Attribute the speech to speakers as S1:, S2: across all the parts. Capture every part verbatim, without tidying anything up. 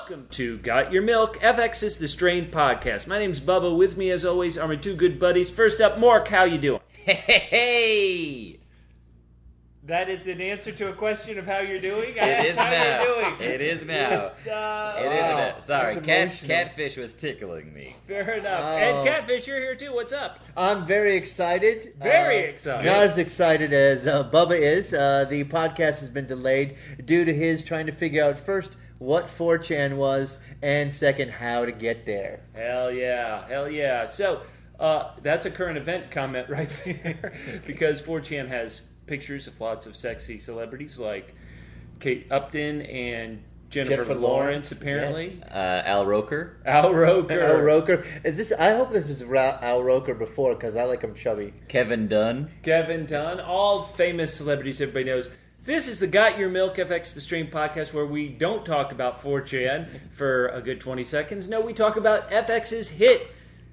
S1: welcome to Got Your Milk, F X's The Strain Podcast. My name's Bubba. With me, as always, are my two good buddies. First up, Mark, how you doing?
S2: Hey, hey, hey!
S1: That is an answer to a question of how you're doing? I
S2: It is
S1: how
S2: now.
S1: You're doing.
S2: It is now.
S1: It's, uh,
S2: It is
S1: wow.
S2: now. Sorry,
S3: That's
S2: cat,
S3: emotional.
S2: catfish was tickling me.
S1: Fair enough.
S3: Oh.
S1: And Catfish, you're here too. What's up?
S3: I'm very excited.
S1: Very
S3: Uh,
S1: excited.
S3: Not as excited as uh, Bubba is. Uh, the podcast has been delayed due to his trying to figure out first what four chan was, and second, how to get there.
S1: Hell yeah. Hell yeah. So, uh, that's a current event comment right there. Because four chan has pictures of lots of sexy celebrities like Kate Upton and Jennifer,
S3: Jennifer
S1: Lawrence,
S3: Lawrence,
S1: apparently.
S3: yes.
S2: Uh, Al Roker?
S1: Al Roker.
S3: Al Roker. Is this? I hope this is Ra- Al Roker before, because I like him chubby.
S2: Kevin Dunn?
S1: Kevin Dunn. All famous celebrities everybody knows. This is the Got Your Milk F X The Stream podcast where we don't talk about four chan for a good twenty seconds. No, we talk about F X's hit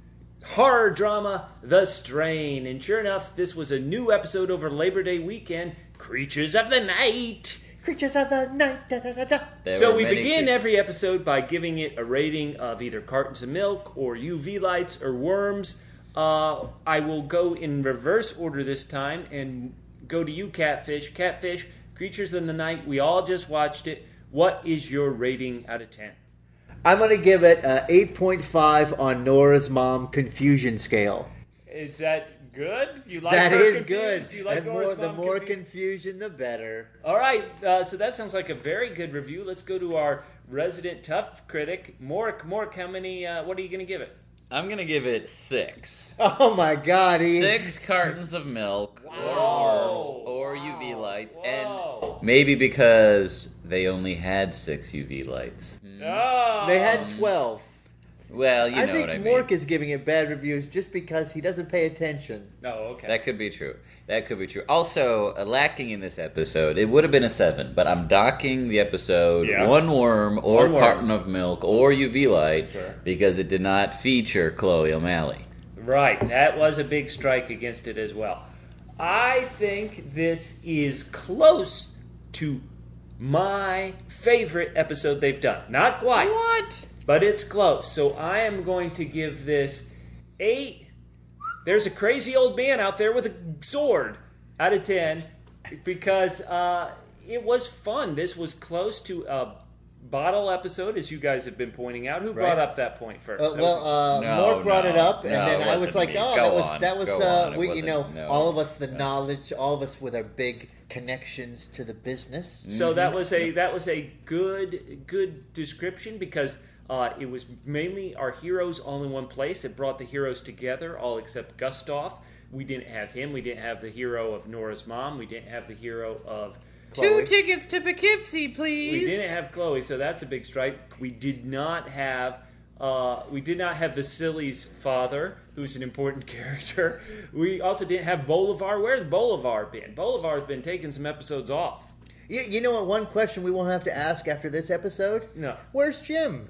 S1: horror drama, The Strain. And sure enough, this was a new episode over Labor Day weekend, Creatures of the Night.
S3: Creatures of the night. Da, da, da, da.
S2: There
S1: So
S2: were
S1: we
S2: many
S1: begin
S2: cre-
S1: every episode by giving it a rating of either cartons of milk or U V lights or worms. Uh, I will go in reverse order this time and go to you, Catfish. Catfish, Creatures in the Night. We all just watched it. What is your rating out of ten?
S3: I'm going to give it an eight point five on Nora's mom confusion scale.
S1: Is that good? You like
S3: That
S1: her
S3: is
S1: confused?
S3: good.
S1: Do you like
S3: and
S1: Nora's
S3: more, the
S1: mom
S3: more
S1: confused?
S3: confusion, the better.
S1: All right, uh, so that sounds like a very good review. Let's go to our resident tough critic, Mork. Mork, how many? Uh, what are you going to give it?
S2: I'm going to give it six.
S3: Oh my God! He,
S2: Six cartons of milk,
S1: Wow.
S2: or worms, or U V
S1: Wow.
S2: lights,
S1: Whoa.
S2: and maybe because they only had six U V lights.
S1: Oh.
S3: They had twelve.
S2: Well, you
S3: I
S2: know
S3: think
S2: what I
S3: Mork
S2: mean.
S3: is giving it bad reviews just because he doesn't pay attention.
S1: Oh, okay.
S2: That could be true. That could be true. Also, uh, lacking in this episode, it would have been a seven, but I'm docking the episode
S1: Yeah.
S2: one worm or
S1: One worm.
S2: carton of milk or U V light
S1: Sure.
S2: because it did not feature Chloe O'Malley.
S1: Right, that was a big strike against it as well. I think this is close to my favorite episode they've done. Not quite,
S2: What?
S1: but it's close. So I am going to give this eight. There's a crazy old man out there with a sword out of ten because uh, it was fun. This was close to a bottle episode, as you guys have been pointing out. Who brought
S3: Right.
S1: up that point first?
S3: Uh,
S1: That
S3: well,
S1: was-
S3: uh,
S2: No,
S3: Mork brought
S2: no,
S3: it up, and
S2: no,
S3: then
S2: it
S3: I was
S2: wasn't
S3: like,
S2: me.
S3: "Oh,
S2: Go
S3: that was
S2: on,
S3: that was
S2: go
S3: uh,
S2: on. It
S3: we, you know,
S2: wasn't- no.
S3: all of us the knowledge, all of us with our big connections to the business."
S1: So that was a that was a good good description because uh, it was mainly our heroes all in one place. It brought the heroes together, all except Gustav. We didn't have him. We didn't have the hero of Nora's mom. We didn't have the hero of
S3: Chloe.
S2: tickets to Poughkeepsie, please.
S1: we didn't have Chloe, so that's a big strike. We did not have uh, we did not have Vasily's father, who's an important character. We also didn't have Bolivar. Where's Bolivar been? Bolivar's been taking some episodes off.
S3: You, you know what? One question we won't have to ask after this episode:
S1: No.
S3: Where's Jim?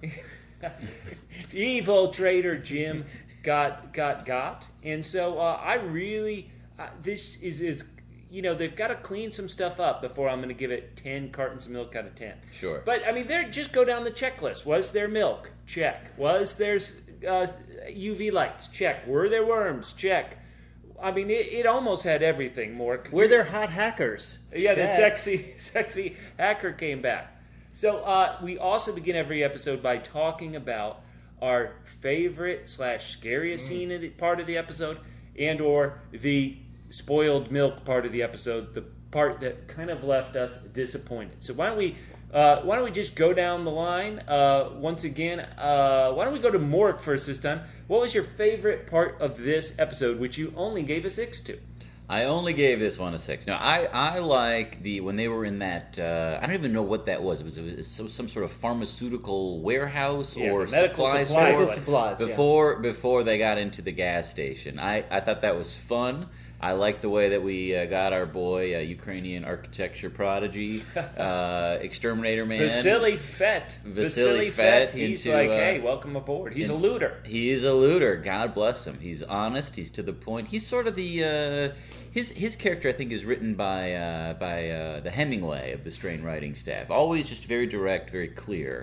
S1: Evil traitor Jim got got got, and so uh, I really uh, this is is you know they've got to clean some stuff up before I'm going to give it ten cartons of milk out of ten.
S2: Sure.
S1: But I mean, they just go down the checklist. Was there milk? Check. Was there uh, U V lights? Check. Were there worms? Check. I mean, it, it almost had everything. More.
S3: Were there hot hackers?
S1: Yeah, the
S3: Check.
S1: sexy, sexy hacker came back. So uh, we also begin every episode by talking about our favorite slash scariest scene of the part of the episode, and or the spoiled milk part of the episode, the part that kind of left us disappointed. So why don't we uh, why don't we just go down the line uh, once again? Uh, why don't we go to Mork first this time? What was your favorite part of this episode, which you only gave a six to?
S2: I only gave this one a six. Now, I, I like the when they were in that. Uh, I don't even know what that was. It was, it was some, some sort of pharmaceutical warehouse
S1: Yeah,
S2: or
S1: the medical
S2: supply
S1: supply
S2: store
S3: Medical supplies. yeah.
S2: before before they got into the gas station. I, I thought that was fun. I liked the way that we uh, got our boy, uh, Ukrainian architecture prodigy, uh, exterminator man.
S1: Vasily Fett.
S2: Vasily Fett
S1: He's
S2: into,
S1: like,
S2: uh,
S1: hey, welcome aboard. He's a
S2: in-
S1: looter.
S2: He is a looter. God bless him. He's honest. He's to the point. He's sort of the uh, his his character. I think is written by uh, by uh, the Hemingway of the Strain writing staff. Always just very direct, very clear.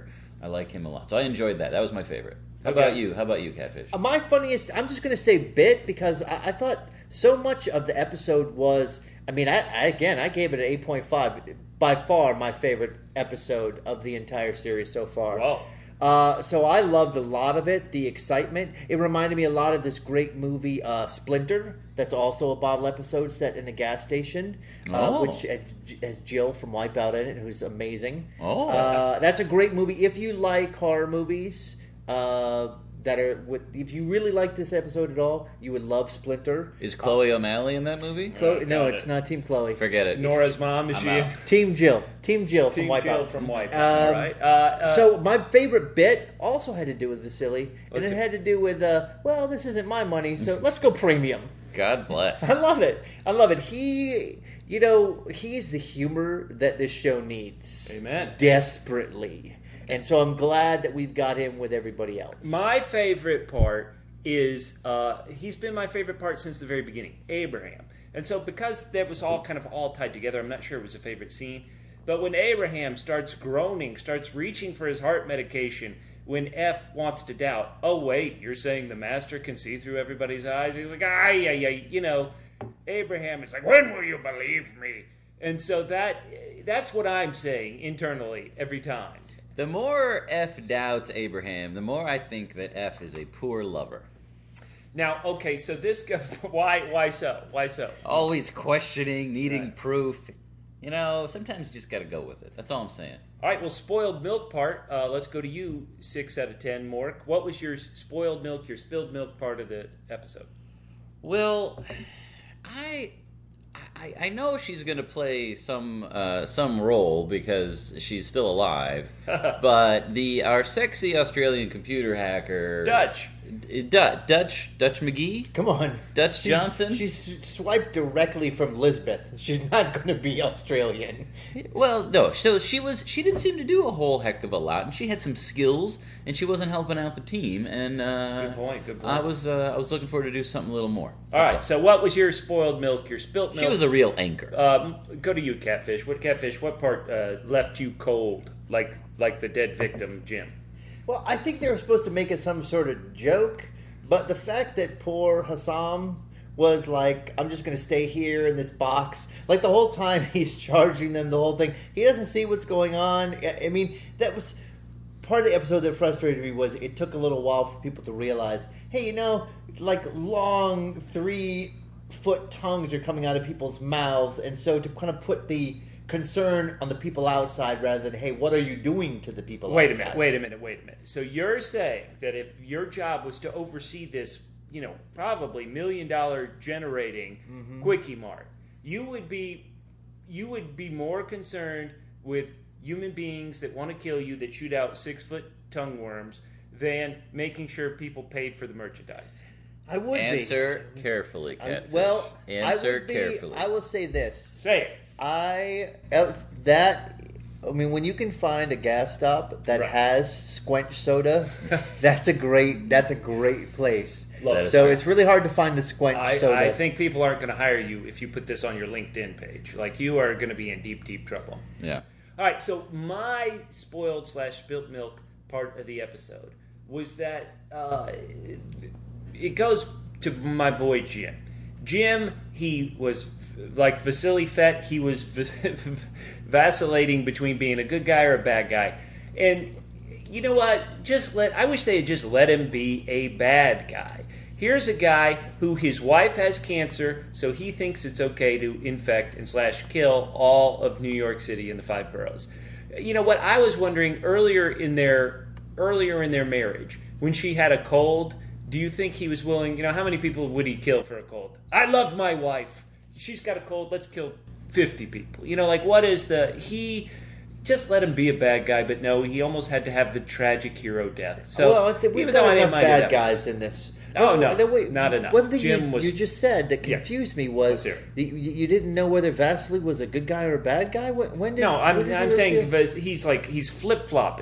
S2: I like him a lot. So I enjoyed that. That was my favorite. How
S1: Okay.
S2: about you? How about you, Catfish?
S3: Uh, My funniest, I'm just going to say bit because I, I thought so much of the episode was, I mean, I, I again, I gave it an eight point five. By far my favorite episode of the entire series so far.
S1: Wow.
S3: Uh, so I loved a lot of it, the excitement. It reminded me a lot of this great movie, uh, Splinter, that's also a bottle episode set in a gas station, uh,
S2: Oh.
S3: which has Jill from Wipeout in it, who's amazing.
S2: Oh.
S3: Uh, that's a great movie. If you like horror movies, uh, that are with, if you really like this episode at all, you would love Splinter.
S2: Is Chloe O'Malley in that movie?
S3: Chloe,
S1: Oh,
S3: no,
S1: got
S3: it's
S1: it.
S3: not Team Chloe.
S2: Forget it.
S1: Nora's mom, is
S2: I'm
S1: she?
S2: out.
S3: Team Jill. Team Jill from
S1: Team
S3: Wipeout.
S1: Jill from Wipeout,
S3: Um,
S1: right? Uh, uh,
S3: So my favorite bit also had to do with Vasily, and
S1: What's
S3: it
S1: it?
S3: had to do with, uh, well, this isn't my money, so let's go premium.
S2: God bless.
S3: I love it. I love it. He, you know, he's the humor that this show needs
S1: Amen.
S3: desperately, and so I'm glad that we've got him with everybody else.
S1: My favorite part is uh, he's been my favorite part since the very beginning, Abraham. And so because that was all kind of all tied together, I'm not sure it was a favorite scene. But when Abraham starts groaning, starts reaching for his heart medication, when F wants to doubt, oh wait, you're saying the master can see through everybody's eyes? He's like, ay, ay, ay, you know, Abraham is like, when will you believe me? And so that that's what I'm saying internally every time.
S2: The more F doubts Abraham, the more I think that F is a poor lover.
S1: Now, okay, so this go- why why so? Why so?
S2: Always questioning, needing
S1: Right.
S2: proof. You know, sometimes you just got to go with it. That's all I'm saying.
S1: All right, well, spoiled milk part. Uh, let's go to you, six out of ten, Mork. What was your spoiled milk, your spilled milk part of the episode?
S2: Well, I I, I know she's going to play some uh, some role because she's still alive, but the our sexy Australian computer hacker
S1: Dutch.
S2: D- Dutch Dutch Dutch McGee,
S3: Come on.
S2: Dutch
S3: She's-
S2: Johnson.
S3: She's swiped directly from Lisbeth. She's not going to be Australian.
S2: Well, no. So she was. She didn't seem to do a whole heck of a lot, and she had some skills, and she wasn't helping out the team. And uh,
S1: Good point, good point.
S2: I was. Uh, I was looking forward to do something a little more.
S1: All right,
S2: That's
S1: so what was your spoiled milk, your spilt milk?
S2: She was a real anchor.
S1: Um, go to you, Catfish. What Catfish? What part uh, left you cold, like like the dead victim, Jim?
S3: Well, I think they were supposed to make it some sort of joke, but the fact that poor Hassam was like, I'm just going to stay here in this box. Like the whole time he's charging them, the whole thing. He doesn't see what's going on. I I mean, that was part of the episode that frustrated me was it took a little while for people to realize, hey, you know, like long three foot tongues are coming out of people's mouths. And so to kind of put the concern on the people outside rather than, hey, what are you doing to the people
S1: Wait a
S3: outside?
S1: minute, wait a minute, wait a minute. So you're saying that if your job was to oversee this, you know, probably million dollar generating
S3: Mm-hmm.
S1: quickie mart, you would be you would be more concerned with human beings that want to kill you that shoot out six foot tongue worms than making sure people paid for the merchandise.
S3: I would
S2: Answer carefully,
S3: be.
S2: Catfish.
S3: Well,
S2: Answer
S3: I would be,
S2: carefully.
S3: I will say this.
S1: Say it.
S3: I else- that I mean, when you can find a gas stop that
S1: Right.
S3: has squench soda, that's a great that's a great place.
S1: Love
S2: That
S1: it.
S2: is
S3: So
S2: right.
S3: it's really hard to find the squench
S1: I,
S3: soda.
S1: I think people aren't going to hire you if you put this on your LinkedIn page. Like, you are going to be in deep, deep trouble.
S2: yeah.
S1: All right, so my spoiled slash spilt milk part of the episode was that uh, it goes to my boy Jim. Jim, he was like Vasily Fett. He was vacillating between being a good guy or a bad guy, and you know what? Just let. I wish they had just let him be a bad guy. Here's a guy who his wife has cancer, so he thinks it's okay to infect and slash kill all of New York City and the five boroughs. You know what? I was wondering earlier in their earlier in their marriage when she had a cold. Do you think he was willing? You know, how many people would he kill for a cold? I love my wife. She's got a cold. Let's kill fifty people. You know, like what is the he? Just let him be a bad guy, but no, he almost had to have the tragic hero death. So
S3: well, I think we've
S1: even though
S3: got
S1: I didn't
S3: enough
S1: mind it
S3: bad
S1: that
S3: guys in this.
S1: Oh, no,
S3: wait,
S1: not enough.
S3: One thing
S1: Jim
S3: you,
S1: was-
S3: you just said that
S1: Yeah.
S3: confused me
S1: Let's
S3: was
S1: hear it.
S3: the, you, you didn't know whether Vasily was a good guy or a bad guy. When, when did
S1: No, I'm,
S3: when did
S1: I'm
S3: you
S1: saying
S3: reveal-
S1: because he's like he's flip flopping.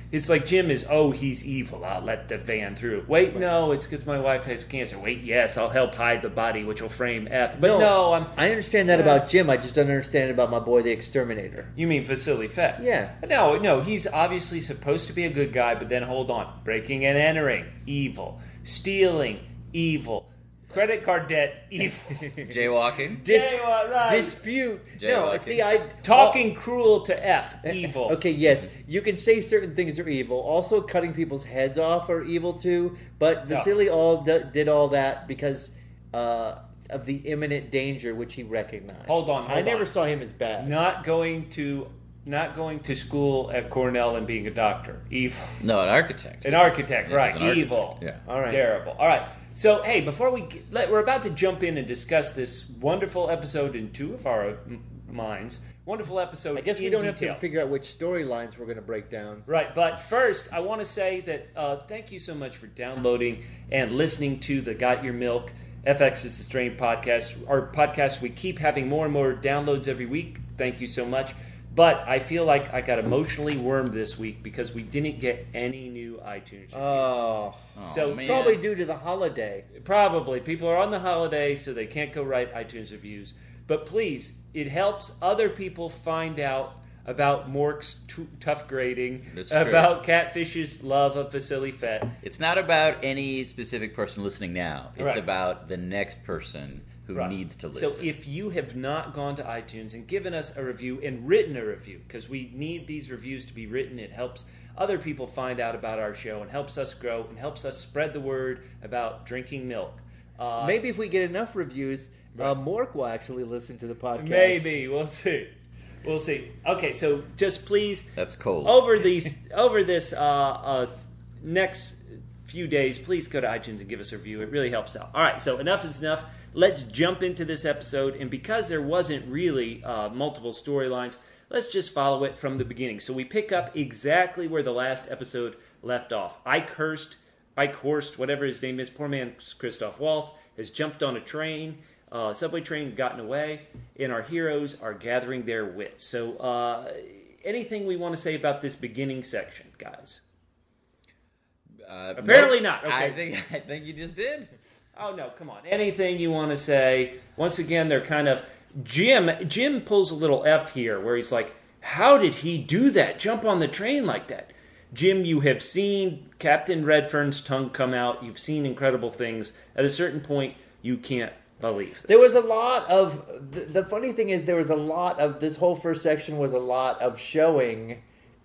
S1: It's like Jim is, oh, he's evil. I'll let the van through. Wait, no, it's because my wife has cancer. Wait, yes, I'll help hide the body, which will frame F. But no, no I'm.
S3: I understand that
S1: yeah.
S3: about Jim. I just don't understand it about my boy, the Exterminator.
S1: You mean Vasily Fett?
S3: Yeah.
S1: No, no, he's obviously supposed to be a good guy, but then hold on. Breaking and entering, evil. Stealing, evil. Credit card debt, evil.
S2: Jaywalking.
S3: Dis-
S1: Jaywalk, right.
S3: Dispute. No,
S2: Jaywalking.
S3: see, I
S1: Talking cruel to F, evil.
S3: Okay, yes, you can say certain things are evil. Also, cutting people's heads off are evil too. But Vasily all d- did all that because uh, of the imminent danger which he recognized.
S1: Hold on, hold
S3: I never
S1: on.
S3: saw him as bad.
S1: Not going to, not going to school at Cornell and being a doctor, evil.
S2: No, an architect.
S1: An architect,
S2: Yeah,
S1: right?
S2: he's an
S1: Evil.
S2: architect. Yeah.
S3: All right.
S1: Terrible. All right. So, hey, before we get, let, we're about to jump in and discuss this wonderful episode in two of our m- minds. Wonderful episode.
S3: I guess we
S1: in
S3: don't
S1: detail.
S3: have to figure out which storylines we're going to break down.
S1: Right, but first, I want to say that uh, thank you so much for downloading and listening to the Got Your Milk F X is the Strain podcast. Our podcast, we keep having more and more downloads every week. Thank you so much. But I feel like I got emotionally wormed this week because we didn't get any new iTunes reviews.
S3: Oh,
S2: Oh,
S1: So,
S2: man.
S3: probably due to the holiday.
S1: Probably. People are on the holiday, so they can't go write iTunes reviews. But please, it helps other people find out about Mork's t- tough grading,
S2: That's true.
S1: about Catfish's love of Vasily Fett.
S2: It's not about any specific person listening now. It's
S1: Right.
S2: about the next person who
S1: Right.
S2: needs to listen.
S1: So if you have not gone to iTunes and given us a review and written a review, because we need these reviews to be written, it helps other people find out about our show and helps us grow and helps us spread the word about drinking milk. Uh,
S3: Maybe if we get enough reviews, uh, Mork will actually listen to the podcast.
S1: Maybe. We'll see. We'll see. Okay, so just please,
S2: That's cold.
S1: over these over this uh, uh, next few days, please go to iTunes and give us a review. It really helps out. All right, so enough is enough. Let's jump into this episode. And because there wasn't really uh, multiple storylines, let's just follow it from the beginning. So we pick up exactly where the last episode left off. Ike Hurst, Ike Horst, whatever his name is, poor man Christoph Waltz, has jumped on a train, uh, subway train, gotten away, and our heroes are gathering their wits. So uh, anything we want to say about this beginning section, guys?
S2: Uh,
S1: Apparently
S2: nope.
S1: not. Okay.
S2: I think I think you just did.
S1: Oh no, come on. Anything you want to say? Once again, they're kind of Jim. Jim pulls a little F here, where he's like, "How did he do that? Jump on the train like that?" Jim, you have seen Captain Redfern's tongue come out. You've seen incredible things. At a certain point, you can't believe this.
S3: There was a lot of the, the funny thing is there was a lot of this whole first section was a lot of showing,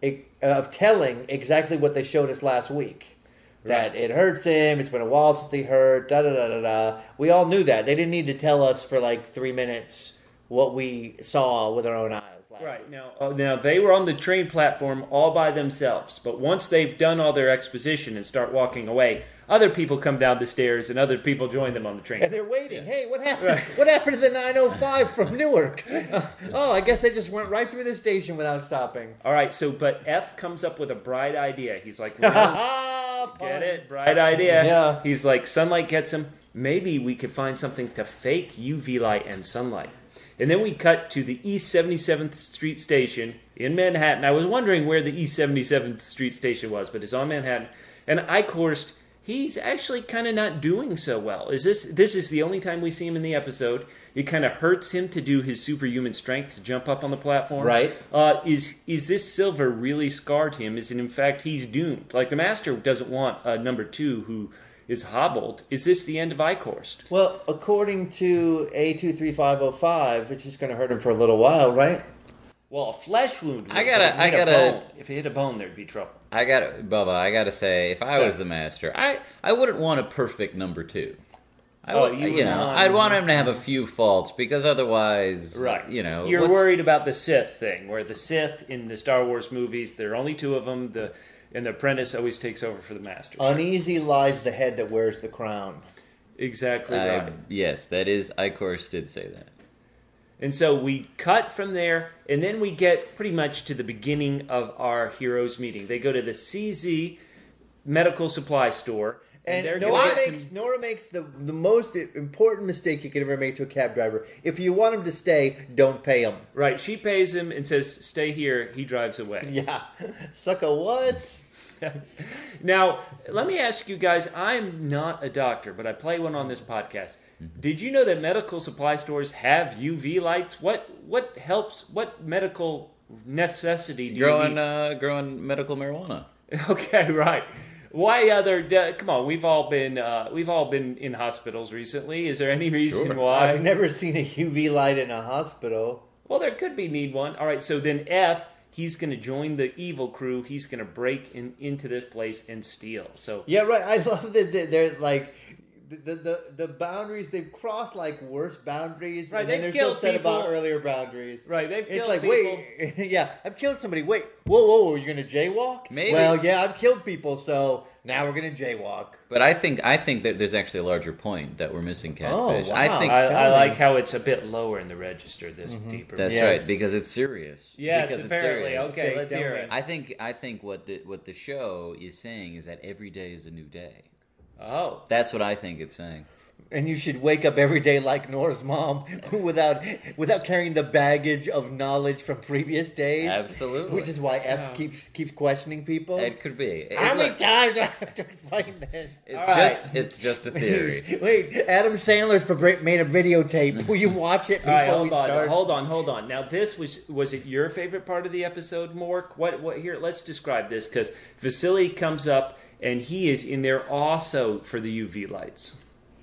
S3: of telling exactly what they showed us last week. That
S1: Right.
S3: it hurts him. It's been a while since he hurt. Da da da da da. We all knew that. They didn't need to tell us for like three minutes what we saw with our own eyes. Last
S1: Right
S3: week.
S1: now, oh, now they were on the train platform all by themselves. But once they've done all their exposition and start walking away, other people come down the stairs and other people join them on the train.
S3: And they're waiting. Hey, what happened?
S1: Right.
S3: What happened to the nine oh five from Newark? Uh, oh, I guess they just went right through the station without stopping.
S1: All right, so but F comes up with a bright idea. He's like, well, get it? Bright idea.
S3: Yeah.
S1: He's like, sunlight gets him. Maybe we could find something to fake U V light and sunlight. And then we cut to the East seventy-seventh Street Station in Manhattan. I was wondering where the East seventy-seventh Street Station was, but it's on Manhattan. And Ike Horst, he's actually kind of not doing so well. Is this this is the only time we see him in the episode? It kind of hurts him to do his superhuman strength to jump up on the platform.
S3: Right.
S1: Uh, is is this silver really scarred him? Is it in fact he's doomed? Like the Master doesn't want a number two who is hobbled. Is this the end of Ike Horst?
S3: Well, according to A two three five oh five, it's just going to hurt him for a little while, right?
S1: Well, a flesh wound.
S2: I
S1: would,
S2: gotta-
S1: but if it
S2: I
S1: hit a
S2: gotta-
S1: bone- If it hit a bone, there'd be trouble.
S2: I got Bubba. I got to say, if I
S1: Sure.
S2: was the master, I I wouldn't want a perfect number two. I
S1: Oh,
S2: would,
S1: you
S2: you,
S1: would
S2: know,
S1: want-
S2: I'd want him to have a few faults because otherwise,
S1: Right.
S2: You know,
S1: You're
S2: what's-
S1: worried about the Sith thing, where the Sith in the Star Wars movies, there are only two of them. The and the apprentice always takes over for the Master.
S3: Uneasy lies the head that wears the crown.
S1: Exactly
S2: I-
S1: right.
S2: Yes, that is. Ike Horst did say that.
S1: And so we cut from there, and then we get pretty much to the beginning of our heroes' meeting. They go to the C Z medical supply store, and,
S3: And
S1: they're
S3: Nora
S1: going to get
S3: makes
S1: some...
S3: Nora makes the the most important mistake you can ever make to a cab driver. If you want him to stay, don't pay him.
S1: Right, she pays him and says, stay here. He drives away.
S3: Yeah, suck a what?
S1: Now, let me ask you guys, I'm not a doctor, but I play one on this podcast. Did you know that medical supply stores have U V lights? What what helps, what medical necessity do
S2: growing,
S1: you need?
S2: uh, growing medical marijuana.
S1: Okay, right. Why other? Uh, come on, we've all been uh, we've all been in hospitals recently. Is there any reason
S2: Sure.
S1: why?
S3: I've never seen a U V light in a hospital.
S1: Well, there could be need one. All right, so then F, he's going to join the evil crew. He's going to break in, into this place and steal. So
S3: Yeah, right. I love that that they're like the the the boundaries. They've crossed like worse boundaries,
S1: Right,
S3: and then
S1: they've
S3: they're still
S1: killed
S3: upset about
S1: people.
S3: earlier boundaries.
S1: Right, they've
S3: It's
S1: killed
S3: like,
S1: people.
S3: wait, yeah, I've killed somebody. Wait, whoa, whoa, whoa, you're gonna jaywalk?
S2: Maybe.
S3: Well, yeah, I've killed people, so now we're gonna jaywalk.
S2: But I think I think that there's actually a larger point that we're missing catfish.
S3: Oh, wow.
S2: I think
S1: I, I
S3: Tell
S1: like
S3: me.
S1: how it's a bit lower in the register, this deeper.
S2: that's
S3: Yes.
S2: right because it's serious.
S1: Yes,
S2: because
S1: apparently.
S2: It's serious.
S1: Okay,
S3: Okay,
S1: let's
S3: tell
S1: hear
S3: me.
S1: it.
S2: I think I think what the what the show is saying is that every day is a new day.
S1: Oh.
S2: That's what I think it's saying.
S3: And you should wake up every day like Nora's mom, without without carrying the baggage of knowledge from previous days.
S2: Absolutely.
S3: Which is why F
S1: Yeah.
S3: keeps keeps questioning people.
S2: It could be. It-
S3: How many
S2: look,
S3: times do I have to explain this?
S2: It's
S1: All right.
S2: just it's just a theory.
S3: Wait, Adam Sandler's pre- made a videotape. Will you watch it
S1: All right,
S3: before
S1: hold
S3: we
S1: on,
S3: start?
S1: hold on, hold on. Now, this was was it your favorite part of the episode, Mork? What what here? Let's describe this because Vasily comes up and he is in there also for the U V lights.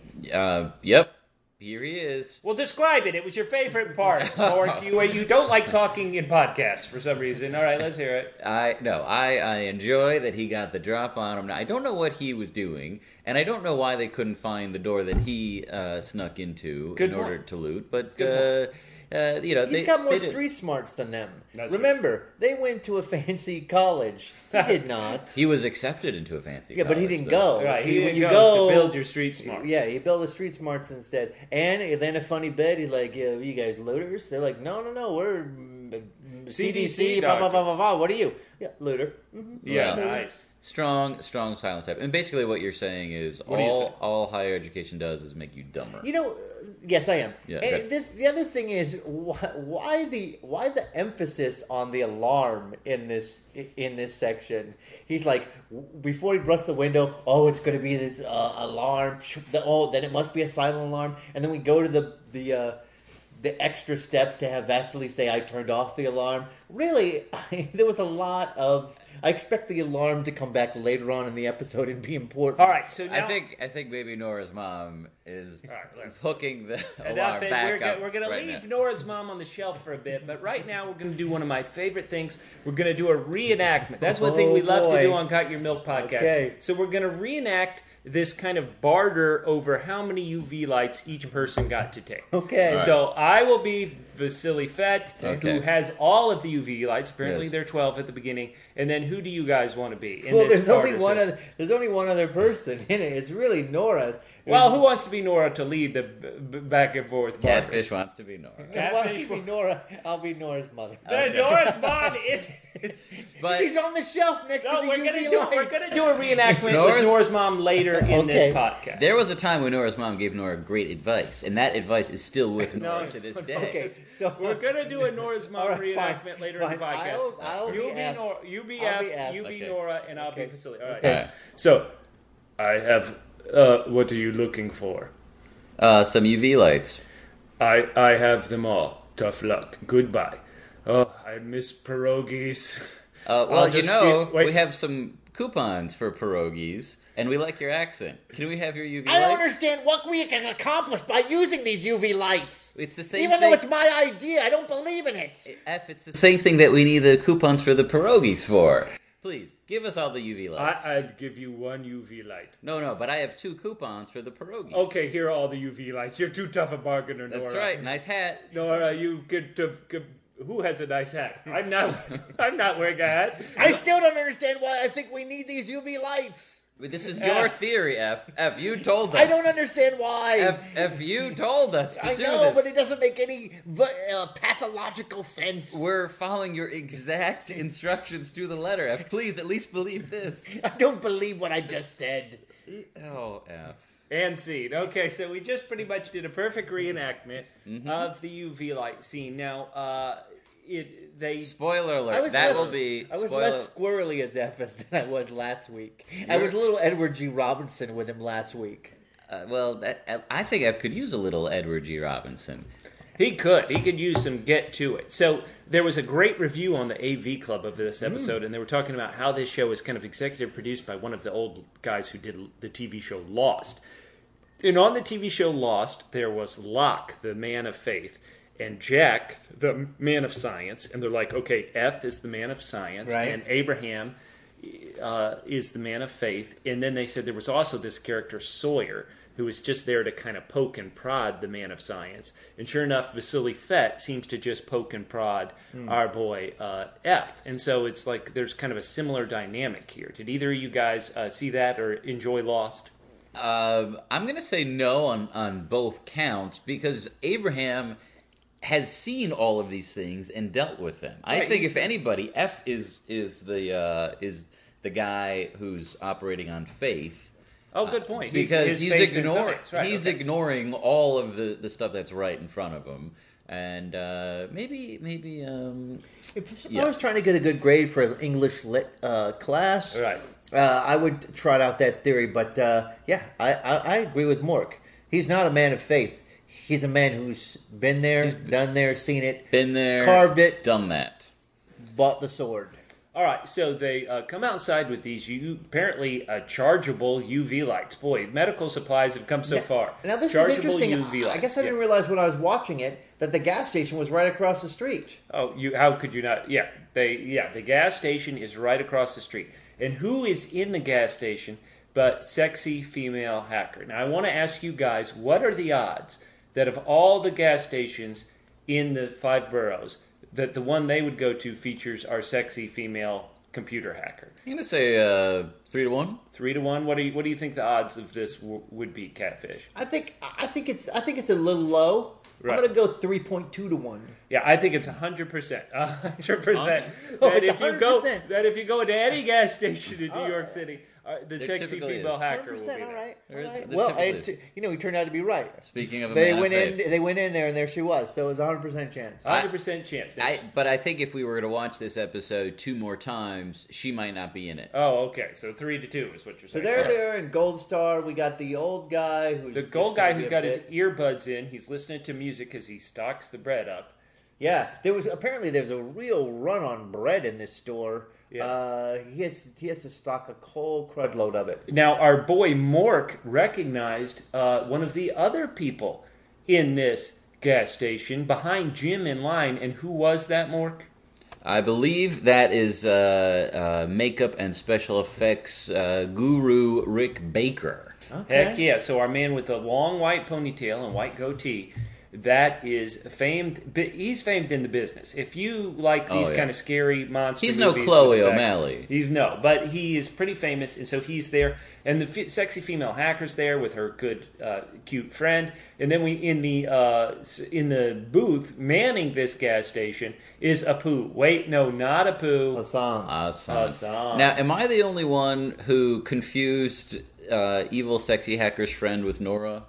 S2: Uh, yep. Here he is.
S1: Well, describe it. It was your favorite part, Mork. You you don't like talking in podcasts for some reason. All right, let's hear it.
S2: I no, I, I enjoy that he got the drop on him. Now, I don't know what he was doing, and I don't know why they couldn't find the door that he uh, snuck into
S1: Good
S2: in
S1: point.
S2: order to loot. But
S1: Good
S2: uh, uh, you know,
S3: He's
S2: they,
S3: got more
S2: they did-
S3: street smarts than them.
S1: That's
S3: Remember, they went to a fancy college. He did not.
S2: He was accepted into a fancy.
S3: Yeah, but he
S2: college,
S3: didn't
S2: though.
S3: go.
S1: Right, he
S3: See,
S1: didn't
S3: when you
S1: go,
S3: go
S1: to build your street smarts.
S3: Yeah, you build the street smarts instead. And then a funny bit. He's like, "Yeah, you guys looters?" They're like, "No, no, no, we're mm, C D C. Blah blah blah blah blah. What are you? Yeah, looter. Mm-hmm.
S1: Yeah,
S2: Right.
S1: nice.
S2: Strong, strong silent type. And basically, what you're saying is
S1: What do you say?
S2: all all higher education does is make you dumber.
S3: You know, uh, yes, I am.
S2: Yeah,
S3: and
S2: okay.
S3: the, the other thing is, why, why the why the emphasis on the alarm in this in this section? He's like, w- before he busts the window, oh, it's going to be this uh, alarm. The, oh, then it must be a silent alarm. And then we go to the the uh, the extra step to have Vasily say, "I turned off the alarm." Really, I, there was a lot of. I expect the alarm to come back later on in the episode and be important.
S1: All right, so now
S2: I think I think maybe Nora's mom is
S1: All right, let's-
S2: hooking the
S1: Enough,
S2: alarm
S1: then
S2: back
S1: we're, go-
S2: up.
S1: we're going
S2: right
S1: to leave
S2: now.
S1: Nora's mom on the shelf for a bit, but right now we're going to do one of my favorite things. We're going to do a reenactment. That's one thing
S3: Oh,
S1: we love to
S3: boy.
S1: do on Cut Your Milk podcast.
S3: Okay.
S1: So we're going to reenact this kind of barter over how many U V lights each person got to take.
S3: Okay.
S1: So I will be Vasily Fett,
S2: Okay.
S1: who has all of the U V lights. Apparently,
S2: Yes.
S1: there are twelve at the beginning. And then, who do you guys want to be? In
S3: Well,
S1: this
S3: there's only
S1: barter
S3: one.
S1: system?
S3: Other, there's only one other person in it. It's really Nora.
S1: Well, who wants to be Nora to lead the b- b- back and forth barter?
S2: Catfish wants to be Nora.
S3: Why don't
S1: Catfish
S3: you be Nora? I'll be Nora's mother.
S1: Uh, Nora's mom is.
S2: But
S3: She's on the shelf next
S1: No,
S3: to the
S1: we're
S3: U V
S1: gonna do
S3: light.
S1: we're gonna do a reenactment with
S2: Nora's-
S1: Nora's mom later in
S3: Okay.
S1: this podcast.
S2: there was a time when Nora's mom gave Nora great advice, and that advice is still with
S1: No,
S2: Nora to this day.
S3: Okay, so
S1: We're gonna do a Nora's mom
S3: All right,
S1: reenactment
S3: fine,
S1: later
S3: fine.
S1: in the podcast.
S3: I'll- I'll
S1: you
S3: be
S1: be
S3: F.
S1: Nora, you be
S3: I'll
S1: F,
S3: be F.
S1: you be
S2: Okay.
S1: Nora, and I'll
S3: Okay.
S1: be Vasily. All right.
S2: Okay.
S1: So, I have. Uh, what are you looking for?
S2: Uh, some U V lights.
S1: I I have them all. Tough luck. Goodbye. Oh, I miss pierogies.
S2: Uh,
S1: I'll
S2: well, you
S1: just
S2: know,
S1: steal- wait.
S2: we have some coupons for pierogies, and we like your accent. Can we have your U V
S3: I don't
S2: lights?
S3: understand what we can accomplish by using these U V lights.
S2: It's the same
S3: Even
S2: thing.
S3: though it's my idea, I don't believe in it.
S2: F, it's the same thing that we need the coupons for the pierogies for. Please, give us all the U V lights.
S1: I, I'd give you one U V light.
S2: No, no, but I have two coupons for the pierogies.
S1: Okay, here are all the U V lights. You're too tough a bargainer, Nora.
S2: That's right. Nice hat.
S1: Nora, you could. Uh, could who has a nice hat? I'm not. I'm not wearing a hat.
S3: I still don't understand why I think we need these U V lights.
S2: This is your
S1: F.
S2: theory, F. F, you told us.
S3: I don't understand why.
S2: F, F, you told us to
S3: I
S2: do
S3: know,
S2: this.
S3: but it doesn't make any v- uh, pathological sense.
S2: We're following your exact instructions to the letter, F. Please, at least believe this.
S3: I don't believe what I just said.
S2: Oh, F.
S1: And scene. Okay, so we just pretty much did a perfect reenactment
S2: Mm-hmm.
S1: of the U V light scene. Now, uh, it they
S2: Spoiler alert.
S3: I was
S2: That
S3: less-
S2: will be.
S3: I was
S2: spoiler,
S3: less squirrely as F as than I was last week. I was a little Edward G. Robinson with him last week.
S2: uh, well, that, I think I could use a little Edward G. Robinson.
S1: He could. He could use some get to it. So there was a great review on the A V Club of this episode, mm. and they were talking about how this show is kind of executive produced by one of the old guys who did the T V show Lost. And on the T V show Lost, there was Locke, the man of faith, and Jack, the man of science. And they're like, okay, F is the man of science,
S3: right.
S1: and Abraham uh, is the man of faith. And then they said there was also this character, Sawyer, who was just there to kind of poke and prod the man of science. And sure enough, Vasily Fett seems to just poke and prod mm. our boy uh, F. And so it's like there's kind of a similar dynamic here. Did either of you guys uh, see that or enjoy Lost?
S2: Uh, I'm going to say no on, on both counts because Abraham has seen all of these things and dealt with them. I
S1: right,
S2: think if anybody, F is is the uh, is the guy who's operating on faith.
S1: Oh, good point.
S2: He's, because he's, he's ignoring
S1: right,
S2: he's
S1: okay.
S2: ignoring all of the, the stuff that's right in front of him, and uh, maybe maybe um,
S3: if
S2: yeah.
S3: I was trying to get a good grade for an English lit uh, class,
S1: right.
S3: uh, I would trot out that theory. But uh, yeah, I, I, I agree with Mork. He's not a man of faith. He's a man who's been there, he's done there, seen it,
S2: been there,
S3: carved it,
S2: done that,
S3: bought the sword.
S1: All right, so they uh, come outside with these U, apparently uh, chargeable U V lights. Boy, medical supplies have come so
S3: now,
S1: far.
S3: Now this
S1: chargeable
S3: is interesting.
S1: U V lights.
S3: I guess I didn't
S1: yeah.
S3: realize when I was watching it that the gas station was right across the street.
S1: Oh, you? How could you not? Yeah, they. Yeah, the gas station is right across the street. And who is in the gas station but sexy female hacker? Now, I want to ask you guys, what are the odds that of all the gas stations in the five boroughs, that the one they would go to features our sexy female computer hacker?
S2: I'm gonna say uh, three to one.
S1: Three to one. What do you What do you think the odds of this w- would be, Catfish?
S3: I think I think it's I think it's a little low.
S1: Right.
S3: I'm gonna go three point two to one.
S1: Yeah, I think it's a hundred percent. A hundred percent.
S3: Oh,
S1: That
S3: it's
S1: if you go,
S3: one hundred percent.
S1: that if you go to any gas station in New
S3: Oh.
S1: York City, uh, the
S2: There
S1: sexy
S2: typically
S1: female
S2: is.
S1: hacker will be
S3: one hundred percent,
S1: there.
S3: all right.
S2: There
S3: all
S2: is-
S3: right.
S2: there
S3: Well,
S2: typically
S3: it, you know, he turned out to be right.
S2: Speaking of a
S3: They
S2: man
S3: went
S2: of
S3: in.
S2: faith.
S3: They went in there, and there she was. So it was a hundred percent chance.
S1: Hundred percent chance.
S2: I, but I think if we were to watch this episode two more times, she might not be in it.
S1: Oh, okay. So three to two is what you're
S3: So
S1: saying.
S3: there
S1: All
S3: they
S1: right.
S3: are in Gold Star. We got the old guy who's
S1: The
S3: just
S1: gold
S3: gonna
S1: guy
S3: be
S1: who's
S3: a
S1: got his
S3: bit-
S1: earbuds in. He's listening to music as he stocks the bread up.
S3: Yeah, there was apparently there's a real run on bread in this store.
S1: Yeah.
S3: Uh, he has he has to stock a whole crud load of it.
S1: Now, our boy Mork recognized uh, one of the other people in this gas station behind Jim in line, and who was that, Mork?
S2: I believe that is uh, uh, makeup and special effects uh, guru Rick Baker.
S3: Okay.
S1: Heck yeah! So our man with the long white ponytail and white goatee, that is famed. but He's famed in the business. If you like these
S2: Oh, yeah.
S1: kind of scary monster
S2: He's no
S1: movies
S2: Chloe
S1: with effects,
S2: O'Malley.
S1: He's no, but he is pretty famous, and so he's there. And the f- sexy female hacker's there with her good, uh, cute friend. And then we in the uh, s- in the booth manning this gas station is Apu. Wait, no, not Apu.
S3: Hassan.
S2: Awesome.
S1: Awesome.
S2: Now, am I the only one who confused uh, evil sexy hacker's friend with Nora?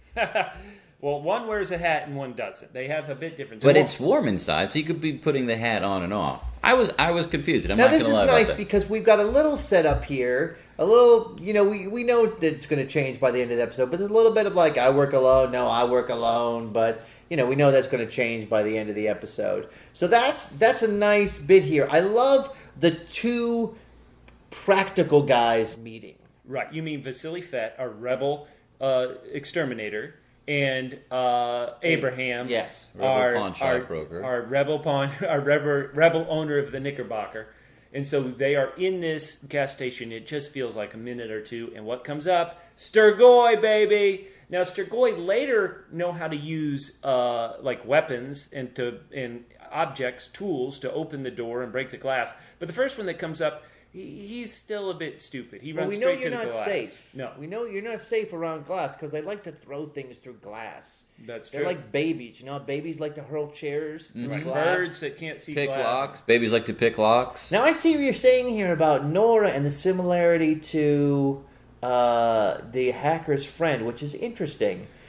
S1: Well, one wears a hat and one doesn't. They have a bit different.
S2: But it's warm inside, so you could be putting the hat on and off. I was I was confused. I'm
S3: Now
S2: not
S3: this
S2: going
S3: is
S2: to lie
S3: nice
S2: about that.
S3: because we've got a little setup here. A little, you know, we, we know that it's going to change by the end of the episode, but there's a little bit of like, I work alone, no, I work alone, but, you know, we know that's going to change by the end of the episode. So that's that's a nice bit here. I love the two practical guys meeting.
S1: Right. You mean Vasily Fett, our rebel uh, exterminator, and uh, Abraham,
S3: Yes.
S2: Rebel
S1: our,
S2: pawn shop
S1: our,
S2: broker.
S1: our rebel pawn, our rebel, rebel owner of the Knickerbocker. And so they are in this gas station. It just feels like a minute or two. And what comes up? Sturgoy, baby. Now, Sturgoy later know how to use uh, like weapons and to and objects, tools to open the door and break the glass. But the first one that comes up, he, he's still a bit stupid. He
S3: Well,
S1: runs
S3: we know
S1: straight
S3: you're
S1: to the
S3: not
S1: glass.
S3: safe.
S1: No,
S3: We know you're not safe around glass because they like to throw things through glass.
S1: that's
S3: They're
S1: true.
S3: like babies. You know how babies like to hurl chairs through
S1: Right.
S3: glass?
S1: Birds that can't see
S2: Pick
S1: glass.
S2: locks. Babies like to pick locks.
S3: Now I see what you're saying here about Nora and the similarity to uh, the hacker's friend, which is interesting.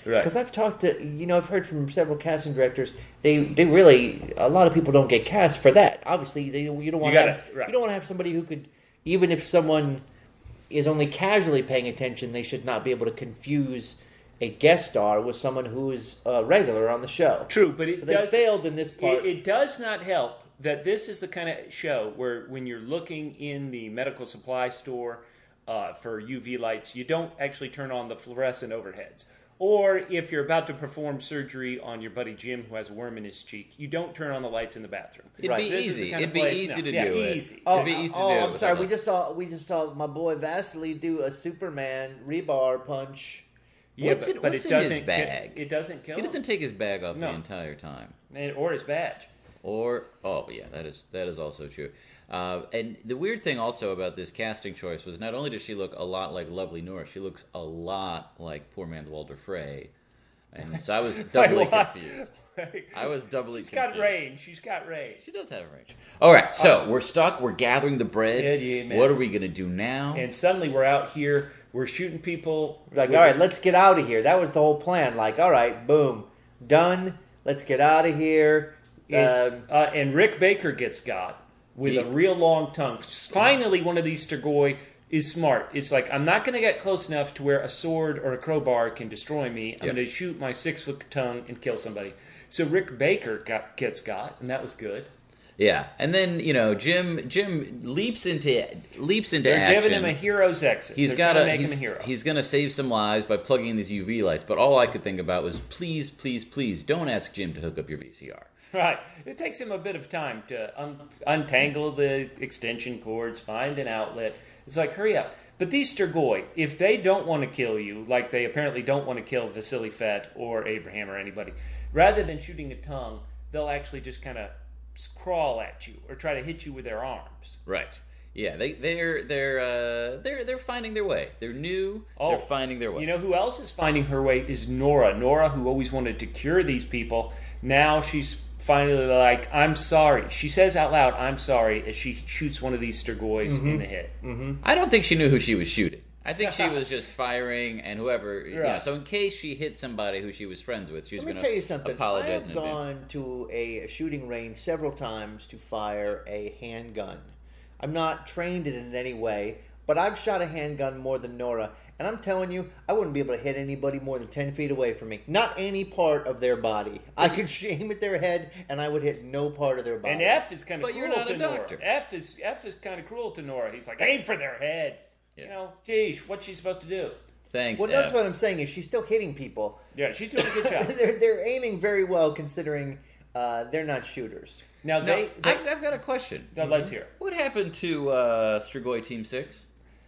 S1: Right.
S3: Because I've talked to, you know, I've heard from several casting directors. They they really, a lot of people don't get cast for that. Obviously, they, you don't want to
S1: gotta-
S3: have
S1: right.
S3: you don't want to have somebody who could, even if someone is only casually paying attention, they should not be able to confuse a guest star with someone who is a regular on the show.
S1: True, but it
S3: So they
S1: does
S3: failed in this part.
S1: It, it does not help that this is the kind of show where when you're looking in the medical supply store uh, for U V lights, you don't actually turn on the fluorescent overheads. Or if you're about to perform surgery on your buddy Jim who has a worm in his cheek, you don't turn on the lights in the bathroom.
S2: It'd
S3: Right.
S2: be
S1: This is the
S2: easy.
S1: kind of
S2: It'd be
S1: place-
S2: easy
S1: no,
S2: to
S1: yeah,
S2: do it.
S1: easy.
S3: Oh,
S2: It'd be easy to
S3: oh,
S2: do it
S3: I'm
S2: with
S3: sorry.
S2: all
S3: We
S2: the-
S3: just saw we just saw my boy Vasily do a Superman rebar punch.
S1: Yeah,
S2: What's
S1: but,
S2: in-
S1: but
S2: what's
S1: it
S2: in his
S1: doesn't ki-
S2: bag?
S1: It doesn't kill
S2: He
S1: him.
S2: doesn't take his bag off
S1: No.
S2: the entire time.
S1: And- or his badge.
S2: Or oh yeah, that is that is also true. Uh, and the weird thing also about this casting choice was not only does she look a lot like Lovely Nora, she looks a lot like poor man's Walter Frey, and so I was doubly
S1: Like what?
S2: confused. I was doubly
S1: She's
S2: confused.
S1: got range. She's got range.
S2: She does have range. All right, so we're stuck. We're gathering the bread.
S1: Yeah, yeah, man.
S2: What are we gonna do now?
S1: And suddenly we're out here. We're shooting people.
S3: Like,
S1: with-
S3: all right, let's get out of here. That was the whole plan. Like, all right, boom, done. Let's get out of here.
S1: And,
S3: Um,
S1: uh, and Rick Baker gets got with
S2: He-
S1: a real long tongue. Finally, one of these Strigoi is smart. It's like, I'm not going to get close enough to where a sword or a crowbar can destroy me. I'm
S2: Yep.
S1: going to shoot my six foot tongue and kill somebody. So Rick Baker got, gets got, and that was good.
S2: Yeah, and then you know Jim Jim leaps into leaps into
S1: They're
S2: action.
S1: giving him a hero's exit.
S2: He's
S1: They're
S2: got
S1: trying
S2: to
S1: to make
S2: he's,
S1: him a hero.
S2: he's going to save some lives by plugging in these U V lights. But all I could think about was, please, please, please, don't ask Jim to hook up your V C R.
S1: Right. It takes him a bit of time to un- untangle the extension cords, find an outlet. It's like, hurry up. But these Strigoi, if they don't want to kill you, like they apparently don't want to kill Vasily Fett or Abraham or anybody, rather than shooting a tongue, they'll actually just kind of crawl at you or try to hit you with their arms.
S2: Right. Yeah, they they're they're uh, they're they're finding their way. They're new. they're finding their way.
S1: You know who else is finding her way is Nora. Nora, who always wanted to cure these people, now she's finally like, I'm sorry. She says out loud, I'm sorry, as she shoots one of these Strigoi in the head.
S2: I don't think she knew who she was shooting. I think she was just firing, and whoever. You know,
S1: Right.
S2: so in case she hit somebody who she was friends with, she was
S3: Let
S2: going
S3: me tell you
S2: to
S3: something. I
S2: apologize
S3: have
S2: in advance.
S3: gone to a shooting range several times to fire a handgun. I'm not trained in it in any way, but I've shot a handgun more than Nora, and I'm telling you, I wouldn't be able to hit anybody more than ten feet away from me. Not any part of their body. I could aim at their head, and I would hit no part of their body.
S1: And F is kind of
S2: But you're
S1: cruel
S2: not
S1: to
S2: a
S1: Nora.
S2: doctor.
S1: F is F is kind of cruel to Nora. He's like, aim for their head. You
S2: Yeah.
S1: know, geez, what's she supposed to do?
S2: Thanks.
S3: Well, that's
S2: F.
S3: what I'm saying is she's still hitting people.
S1: Yeah, she's doing a good job.
S3: they're, they're aiming very well considering uh, they're not shooters.
S1: Now
S2: No,
S1: they, they
S2: I've, I've got a question.
S1: now let's hear.
S2: What happened to uh, Strigoi Team Six?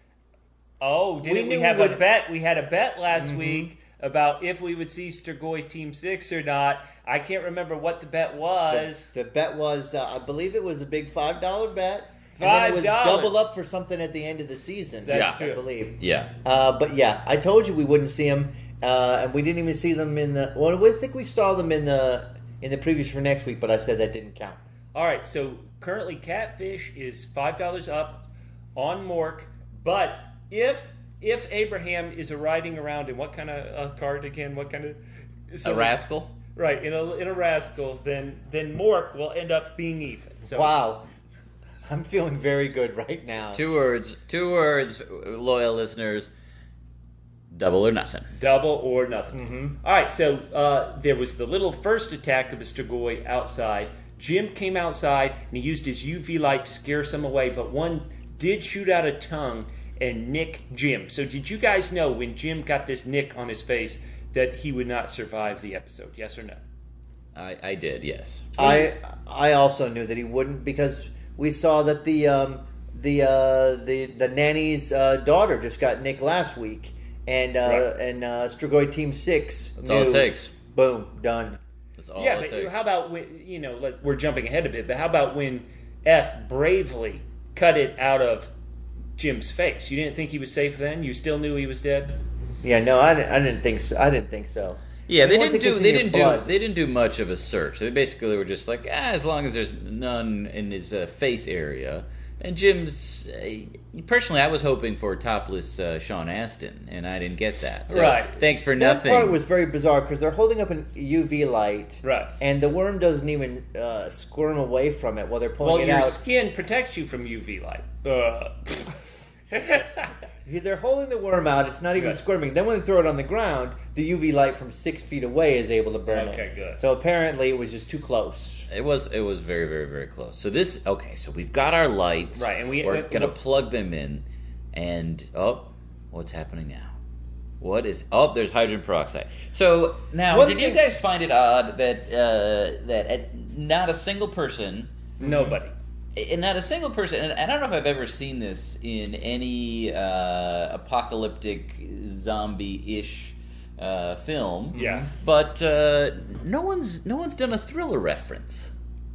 S1: Oh, didn't
S3: We
S1: we,
S3: knew
S1: have
S3: we
S1: a
S3: would-
S1: bet? We had a bet last week about if we would see Strigoi Team Six or not. I can't remember what the bet was.
S3: The, the bet was, uh, I believe it was a big five dollar bet. And then it was
S1: five dollars.
S3: double up for something at the end of the season.
S1: That's
S3: I
S1: true.
S3: believe.
S2: Yeah.
S3: Uh, but yeah, I told you we wouldn't see them, uh, and we didn't even see them in the. Well, I think we saw them in the in the previews for next week, but I said that didn't count.
S1: All right, so currently Catfish is five dollars up on Mork, but if if Abraham is a riding around in what kind of uh, card again? What kind of
S2: A rascal?
S1: Right, in a in a rascal, then then Mork will end up being even. So
S3: Wow, I'm feeling very good right now.
S2: Two words. Two words, loyal listeners. Double or nothing.
S1: double or nothing.
S3: Mm-hmm.
S1: All right, so uh, there was the little first attack of the Strigoi outside. Jim came outside and he used his U V light to scare some away, but one did shoot out a tongue and nick Jim. So did you guys know when Jim got this nick on his face that he would not survive the episode? Yes or no?
S2: I, I did, yes.
S3: I I also knew that he wouldn't because we saw that the um, the uh, the the nanny's uh, daughter just got nicked last week, and uh,
S1: Right.
S3: and uh, Strigoi Team Six.
S2: That's
S3: knew,
S2: all it takes.
S3: Boom, done.
S2: That's all
S1: yeah,
S2: it
S1: but
S2: takes.
S1: how about when, you know, let, we're jumping ahead a bit, but how about when F bravely cut it out of Jim's face? You didn't think he was safe then? You still knew he was dead?
S3: Yeah, no, I didn't, I didn't think so. I didn't think so.
S2: Yeah,
S3: I
S2: they
S3: mean, once
S2: didn't
S3: it
S2: do.
S3: gets in
S2: They
S3: your
S2: didn't
S3: blood-
S2: do. They didn't do much of a search. They basically were just like, ah, as long as there's none in his uh, face area, And Jim's uh, personally, I was hoping for topless uh, Sean Astin, and I didn't get that. So
S1: Right.
S2: Thanks for
S3: That
S2: nothing.
S3: part was very bizarre because they're holding up an U V light,
S1: Right.
S3: and the worm doesn't even uh, squirm away from it while they're pulling
S1: Well,
S3: it
S1: your
S3: out.
S1: skin protects you from U V light. Uh.
S3: They're holding the worm out. It's not even
S1: Good.
S3: squirming. Then when they throw it on the ground, the U V light from six feet away is able to burn it.
S1: Okay, good.
S3: So apparently it was just too close.
S2: It was it was very very very close. So this okay. So we've got our lights.
S1: Right, and we-
S2: we're
S1: uh,
S2: gonna
S1: we're-
S2: plug them in, and oh, what's happening now? What is? Oh, there's hydrogen peroxide. So now,
S3: One
S2: did you
S3: thing-
S2: guys find it odd that uh, that at not a single person,
S1: Nobody.
S2: and not a single person, and I don't know if I've ever seen this in any uh, apocalyptic zombie-ish uh, film.
S1: Yeah.
S2: But uh, no one's no one's done a Thriller reference.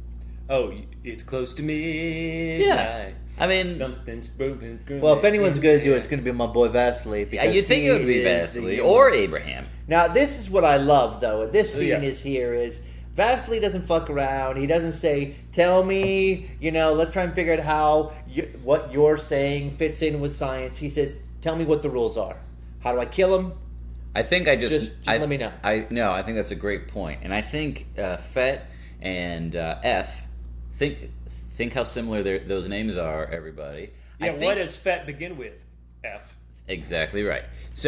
S1: Oh, it's close to midnight.
S2: Yeah. I mean,
S1: Something's broken.
S3: Well, if anyone's going to do it, it's going to be my boy Vasily.
S2: yeah, you'd think
S3: he
S2: it would be
S3: is the
S2: Vasily
S3: human.
S2: or Abraham.
S3: Now, this is what I love, though. This scene
S1: Yeah.
S3: is here is Vasily doesn't fuck around. He doesn't say, "Tell me," you know, let's try and figure out how you, what you're saying fits in with science. He says, "Tell me what the rules are. How do I kill him?"
S2: I think I just,
S3: Just- just
S2: I,
S3: let me know.
S2: I no, I think that's a great point, and I think uh, Fett and uh, F think think how similar their, those names are. Everybody, I
S1: Yeah,
S2: think,
S1: what does Fett begin with? F.
S2: exactly right.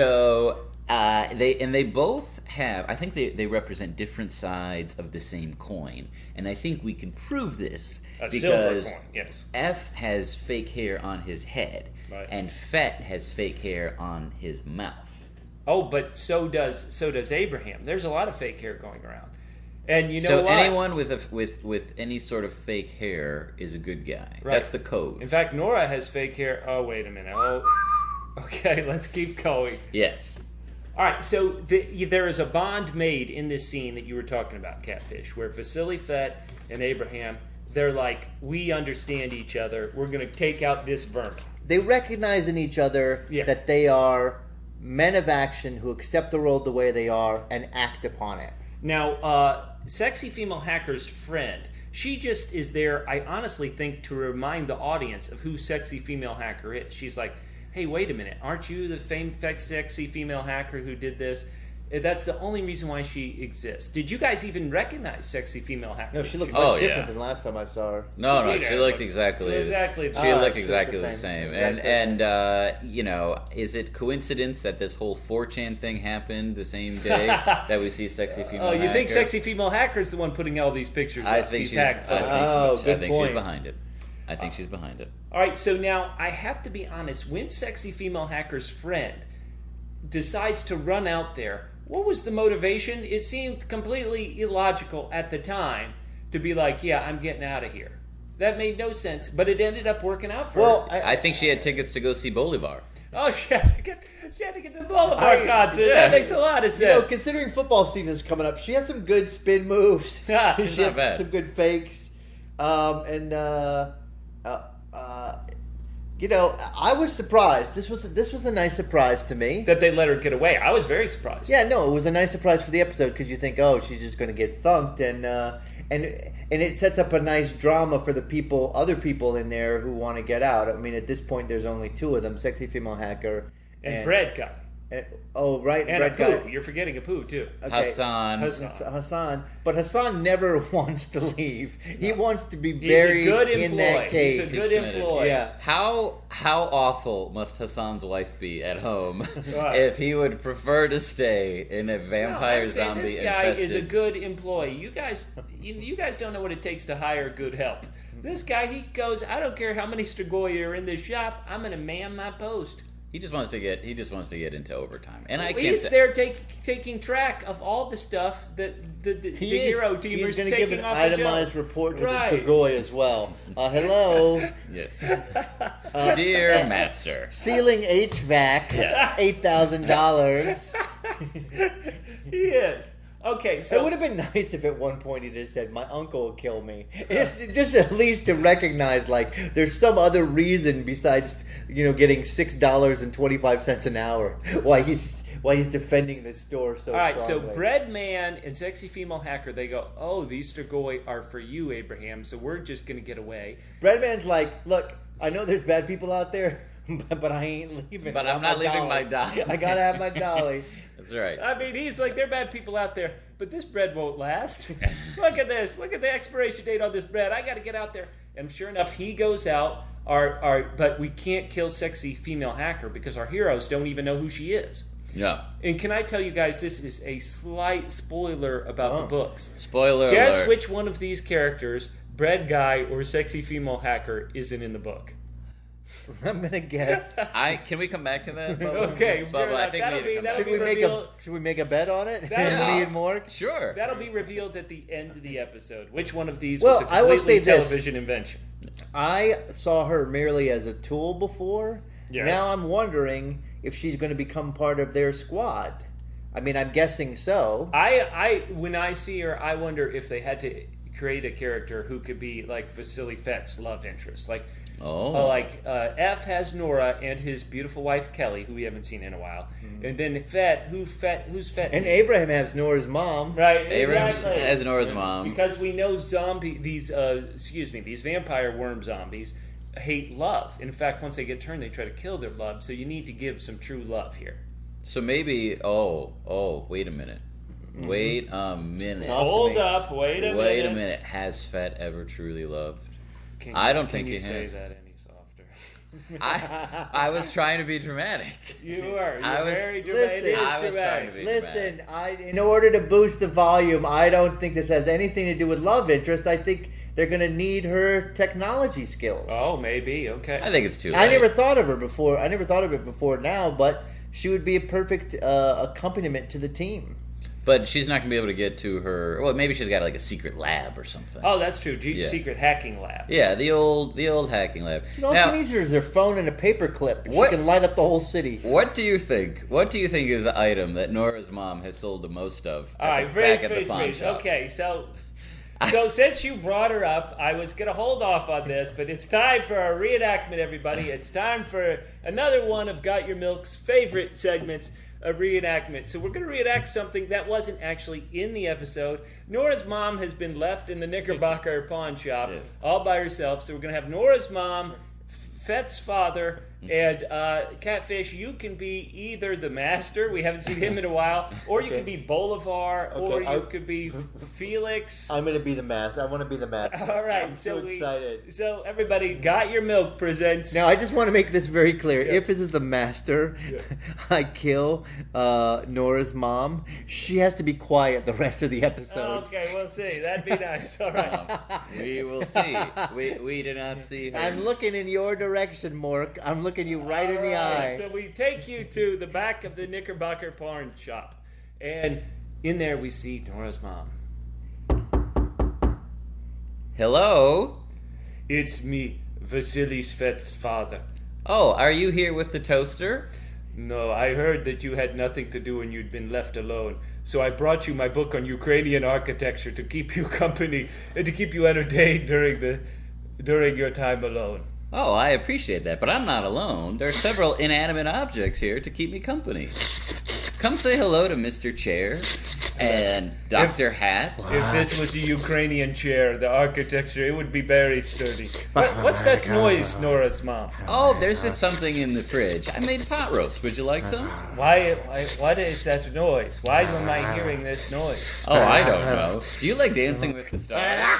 S2: So uh, they and they both have. I think they, they represent different sides of the same coin, and I think we can prove this
S1: A silver
S2: because
S1: coin, yes.
S2: F has fake hair on his head,
S1: Right.
S2: and Fett has fake hair on his mouth.
S1: Oh, but so does so does Abraham. There's a lot of fake hair going around, and you know
S2: so
S1: what?
S2: anyone with a, with with any sort of fake hair is a good guy.
S1: Right.
S2: That's the code.
S1: In fact, Nora has fake hair. Oh, wait a minute. Oh, okay. Let's keep going.
S2: Yes.
S1: All right. So the, there is a bond made in this scene that you were talking about, Catfish, where Vasily, Fett, and Abraham. They're like, we understand each other. We're going to take out this vermin.
S3: They recognize in each other
S1: Yeah.
S3: that they are men of action who accept the world the way they are and act upon it.
S1: Now, uh, sexy female hacker's friend, she just is there, I honestly think, to remind the audience of who sexy female hacker is. She's like, hey, wait a minute, aren't you the famed sexy female hacker who did this? That's the only reason why she exists. Did you guys even recognize sexy female hacker?
S3: No, she looked
S2: Oh,
S3: much
S2: yeah.
S3: different than last time I saw her.
S2: No, no,
S1: Peter,
S2: she looked
S1: but-
S2: exactly
S1: exactly-
S2: She
S1: Ah,
S3: she
S2: looked
S3: looked
S2: exactly
S3: the
S2: the
S3: same.
S2: same.
S3: Exactly
S2: And
S3: the same.
S2: and uh, you know, is it coincidence that this whole four chan thing happened the same day that we see sexy female?
S1: Oh, you think
S2: hacker?
S1: sexy female hacker is the one putting all these pictures
S2: I
S1: up,
S2: think
S1: these
S2: she's.
S1: hack
S2: I
S1: photos.
S2: think,
S3: Oh,
S2: she, I
S3: good
S2: think
S3: point.
S2: she's behind it. I think she's behind it.
S1: All right, so now I have to be honest. When sexy female hacker's friend decides to run out there, what was the motivation? It seemed completely illogical at the time to be like, yeah, I'm getting out of here. That made no sense, but it ended up working out for
S3: Well,
S1: her.
S3: I,
S2: I think she had tickets to go see Bolivar.
S1: Oh, she had to get, she had to get to the Boulevard
S3: I-
S1: concert.
S2: yeah.
S1: That makes a lot of
S3: you know,
S1: sense.
S3: considering football season is coming up, she has some good spin moves.
S1: Yeah,
S3: she
S1: she's
S3: has
S2: not bad.
S3: some good fakes. Um, and uh, uh, uh, you know, I was surprised. This was this was a nice surprise to me.
S1: That they let her get away. I was very surprised.
S3: Yeah, no, it was a nice surprise for the episode because you think, oh, she's just going to get thunked, and uh, and and it sets up a nice drama for the people, other people in there who want to get out. I mean, at this point, there's only two of them: sexy female hacker
S1: And, bread guy.
S3: and- oh, right,
S1: And
S3: bread
S1: a
S3: guy.
S1: poo. You're forgetting a poo, too.
S3: Okay.
S2: Hassan.
S1: Hassan.
S3: Hass- Hassan, but Hassan never wants to leave. He wants to be
S1: He's a
S3: buried
S1: good
S3: in
S1: employee.
S3: that cage.
S1: He's a good
S2: He's committed.
S1: employee.
S3: Yeah.
S2: How how awful must Hassan's wife be at home
S1: Right.
S2: if he would prefer to stay in a
S1: No,
S2: vampire
S1: I'm saying
S2: zombie
S1: this guy
S2: infested?
S1: is a good employee. You guys, you, you guys don't know what it takes to hire good help. This guy, he goes, I don't care how many Strigoi are in this shop. I'm going to man my post.
S2: He just wants to get he just wants to get into overtime, and I can't.
S1: He's
S2: say-
S1: there take, taking track of all the stuff that the, the,
S3: He
S1: the
S3: is.
S1: hero team
S3: He's
S1: is
S3: going to
S1: taking
S3: give an
S1: off
S3: itemized
S1: the show.
S3: report to
S1: Right.
S3: the Strigoi as well. Uh, hello.
S2: Yes,
S3: Uh,
S2: dear
S3: uh,
S2: master.
S3: Ceiling H V A C,
S2: Yes.
S3: eight thousand dollars.
S1: He is. Okay, so
S3: It would have been nice if at one point he just said, "My uncle will kill me." Just, just at least to recognize, like, there's some other reason besides, you know, getting six dollars and twenty five cents an hour why he's why he's defending this store so.
S1: All right, so
S3: strongly.
S1: Bread Man and Sexy Female Hacker, they go, oh, these Strigoi are for you, Abraham, so we're just going to get away.
S3: Breadman's like, "Look, I know there's bad people out there, but, but I ain't leaving.
S2: But
S3: I
S2: I'm
S3: want
S2: not leaving my dolly.
S3: I gotta have my dolly.
S2: That's right.
S1: I mean, he's like, there are bad people out there, but this bread won't last. Look at this. Look at the expiration date on this bread. I got to get out there. And sure enough, he goes out. Our, our, but we can't kill sexy female hacker because our heroes don't even know who she is.
S2: Yeah.
S1: And can I tell you guys, this is a slight spoiler about
S3: Oh.
S1: the books.
S2: Spoiler
S1: Guess
S2: alert.
S1: which one of these characters, bread guy or sexy female hacker, isn't in the book.
S3: I'm gonna guess.
S2: I can we come back to that? Bubba?
S1: Okay,
S2: Bubba,
S1: sure
S2: I
S1: enough.
S2: think
S1: That'll
S2: we
S1: be-
S2: need to come
S1: that'll
S2: back.
S3: Should
S1: be
S3: we make a
S1: revealed-
S3: Should we make a bet on it?
S1: That-
S3: Me and Mork?
S2: Sure.
S1: That'll be revealed at the end of the episode. Which one of these
S3: Well,
S1: was a
S3: I will
S1: completely
S3: say this.
S1: television invention?
S3: I saw her merely as a tool before.
S1: Yes.
S3: Now I'm wondering if she's going to become part of their squad. I mean, I'm guessing so.
S1: I, I, when I see her, I wonder if they had to create a character who could be like Vasily Fett's love interest. Like,
S2: Oh.
S1: uh, like uh, F has Nora and his beautiful wife Kelly, who we haven't seen in a while, and then Fett, who Fett, who's Fett?
S3: And Abraham has Nora's mom.
S1: right?
S2: Abraham
S1: exactly.
S2: as Nora's mom.
S1: Because we know zombie these uh, excuse me these vampire worm zombies hate love. In fact, once they get turned, they try to kill their love. So you need to give some true love here.
S2: So maybe. Oh. Oh. Wait a minute. Wait a minute.
S3: Talk to
S1: Hold
S3: me.
S1: up, wait a
S2: Wait
S1: minute.
S2: a minute. Has Fett ever truly loved?
S1: Can
S2: I don't
S1: can
S2: think
S1: you
S2: he
S1: say
S2: has.
S1: that any softer.
S2: I I was trying to be dramatic.
S1: You are. You're
S2: I was-
S1: very dramatic. It
S3: Listen,
S1: is
S2: I was trying
S1: dramatic.
S2: to be-
S3: Listen, I in order to boost the volume, I don't think this has anything to do with love interest. I think they're going to need her technology skills.
S1: Oh, maybe. Okay.
S2: I think it's too late.
S3: I never thought of her before. I never thought of it before now, but she would be a perfect uh, accompaniment to the team.
S2: But she's not going to be able to get to her. Well, maybe she's got like a secret lab or something.
S1: Oh, that's true. G-
S2: Yeah.
S1: Secret hacking lab.
S2: Yeah, the old the old hacking lab.
S3: And all
S2: Now,
S3: she needs is her phone and a paperclip. and
S2: What-
S3: She can light up the whole city.
S2: what do you think? What do you think is the item that Nora's mom has sold the most of?
S1: All
S2: at
S1: right,
S2: the,
S1: freeze,
S2: back at the
S1: freeze,
S2: pawn
S1: freeze.
S2: shop?
S1: Okay, so so since you brought her up, I was going to hold off on this, but it's time for our reenactment, everybody. It's time for another one of Got Your Milk's favorite segments, a reenactment. So we're going to reenact something that wasn't actually in the episode. Nora's mom has been left in the Knickerbocker pawn shop
S2: Yes.
S1: all by herself. So we're going to have Nora's mom, Fett's father, and uh, Catfish. You can be either the master, we haven't seen him in a while, or you
S3: Okay.
S1: can be Bolivar, or
S3: Okay,
S1: you
S3: I-
S1: could be Felix.
S3: I'm going to be the master. I want to be the master.
S1: All right,
S3: I'm
S1: so
S3: so
S1: we,
S3: excited.
S1: so everybody, Got Your Milk presents.
S3: Now, I just want to make this very clear. If this is the master, I kill uh, Nora's mom. She has to be quiet the rest of the episode.
S1: Okay, we'll see. That'd be nice. All right.
S2: Um, we will see. We we do not see her.
S3: I'm looking in your direction, Mork. I'm looking you right in the
S1: All right,
S3: eye.
S1: So we take you to the back of the Knickerbocker pawn shop, and in there we see Nora's mom.
S2: Hello.
S1: It's me, Vasily Svet's father.
S2: Oh, are you here with the toaster?
S1: No, I heard that you had nothing to do and you'd been left alone. So I brought you my book on Ukrainian architecture to keep you company and to keep you entertained during the during your time alone.
S2: Oh, I appreciate that, but I'm not alone. There are several inanimate objects here to keep me company. Come say hello to Mister Chair and Doctor Hat.
S1: If this was a Ukrainian chair, the architecture, it would be very sturdy. What, what's that noise, Nora's mom?
S2: Oh, there's just something in the fridge. I made pot roast. Would you like some?
S1: Why, why, what is that noise? Why am I hearing this noise?
S2: Oh, I don't know. Do you like Dancing with the Stars?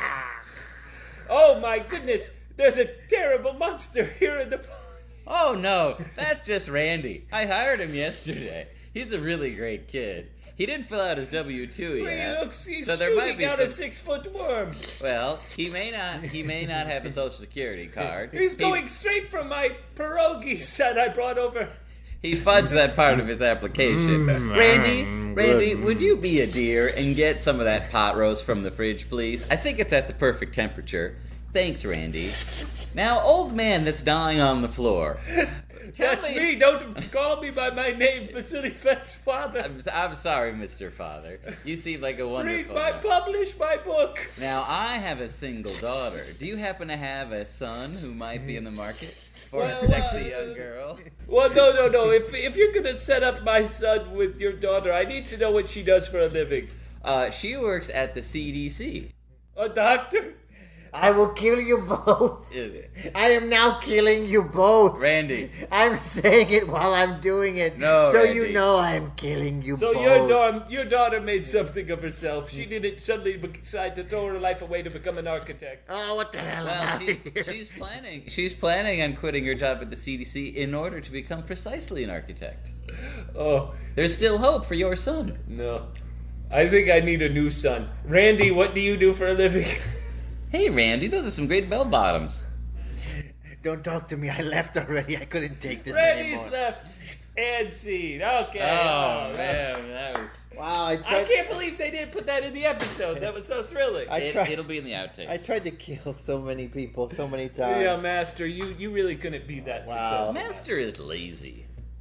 S1: Oh my goodness, there's a terrible monster here in the pond.
S2: Oh no, that's just Randy. I hired him yesterday. He's a really great kid. He didn't fill out his W two
S1: He
S2: yet.
S1: looks, he's
S2: so there might
S1: shooting
S2: be
S1: out a
S2: some-
S1: six-foot worm.
S2: Well, he may not. He may not have a social security card.
S1: He's
S2: He-
S1: going straight from my pierogies that I brought over.
S2: He fudged that part of his application. Randy, Randy, would you be a dear and get some of that pot roast from the fridge, please? I think it's at the perfect temperature. Thanks, Randy. Now, old man that's dying on the floor. Tell
S1: That's me. Don't call me by my name, Vasily Fett's father.
S2: I'm, I'm sorry, Mister Father. You seem like a
S1: Read
S2: wonderful
S1: my,
S2: man.
S1: publish my book.
S2: Now, I have a single daughter. Do you happen to have a son who might be in the market for
S1: Well,
S2: a sexy
S1: uh,
S2: young girl?
S1: Well, no, no, no. If if you're gonna set up my son with your daughter, I need to know what she does for a living.
S2: Uh, she works at the C D C.
S1: A doctor?
S3: I will kill you both.
S2: Ew.
S3: I am now killing you both.
S2: Randy.
S3: I'm saying it while I'm doing it.
S2: No,
S3: so
S2: Randy.
S3: you know I'm killing you
S1: So
S3: both.
S1: your daughter, your daughter made something of herself. She didn't suddenly decide to throw her life away to become an architect.
S3: Oh, what the hell? I'm
S2: Well,
S3: out
S2: she's,
S3: of here.
S2: she's planning. She's planning on quitting her job at the C D C in order to become precisely an architect.
S1: Oh
S2: There's still hope for your son.
S1: no, I think I need a new son. Randy, what do you do for a living?
S2: Hey, Randy, those are some great bell bottoms.
S3: Don't talk to me. I left already. I couldn't take this
S1: Randy's
S3: anymore.
S1: left. And scene. Okay.
S2: Oh,
S1: Oh,
S2: man, that was.
S3: Wow, I
S1: I
S3: tried.
S1: can't believe they didn't put that in the episode. That was so thrilling.
S3: I
S2: It,
S3: tried-
S2: it'll be in the outtakes.
S3: I tried to kill so many people so many times.
S1: Yeah, Master, you, you really couldn't be that
S3: Wow.
S1: successful.
S2: Master is lazy.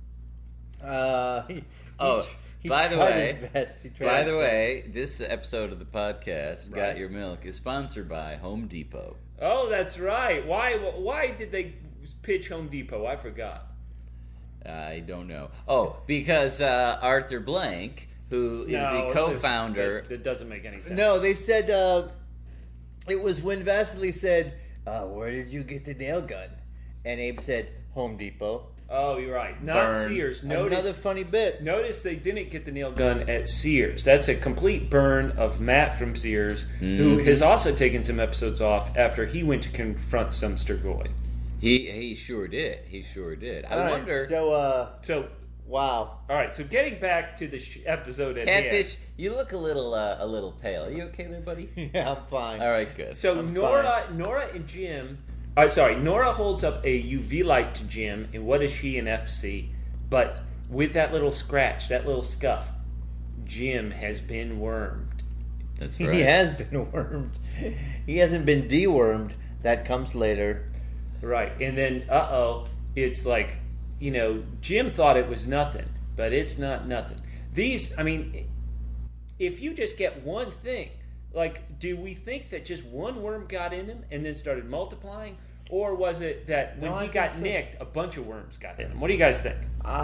S3: Uh, he,
S2: Oh,
S3: he, he
S2: by the
S3: tried
S2: way-
S3: his best. He tried
S2: By
S3: his
S2: the
S3: best.
S2: way, this episode of the podcast,
S1: Right.
S2: Got Your Milk, is sponsored by Home Depot.
S1: Oh, that's right. Why why did they pitch Home Depot? I forgot.
S2: I don't know. Oh, because uh, Arthur Blank, who is
S1: No,
S2: the co-founder.
S1: That, that doesn't make any sense.
S3: No, they said uh, it was when Vasily said, uh, "Where did you get the nail gun?" And Abe said, "Home Depot."
S1: Oh, you're right. Not
S2: Burn.
S1: Sears. Notice,
S3: Another funny bit.
S1: notice they didn't get the nail gun at Sears. That's a complete burn of Matt from Sears, who
S2: Mhm.
S1: has also taken some episodes off after he went to confront some Sturgoy.
S2: He he sure did. He sure did. I
S3: All right,
S2: wonder.
S3: So, uh,
S1: So,
S3: wow.
S1: all right. So, getting back to the sh- episode at hand.
S2: Catfish, you look a little uh, a little pale. Are you okay there, buddy?
S3: Yeah, I'm fine.
S2: All right, good.
S1: So
S3: I'm
S1: Nora, Nora and Jim. Uh, sorry, Nora holds up a U V light to Jim, and what does she and F see? But with that little scratch, that little scuff, Jim has been wormed.
S2: That's right.
S3: He has been wormed. He hasn't been dewormed. That comes later.
S1: Right, and then uh oh, it's like, you know, Jim thought it was nothing, but it's not nothing. These, I mean, if you just get one thing, like, do we think that just one worm got in him and then started multiplying? Or was it that when
S3: No, I
S1: he
S3: think
S1: got
S3: so.
S1: nicked, a bunch of worms got in him? What do you guys think?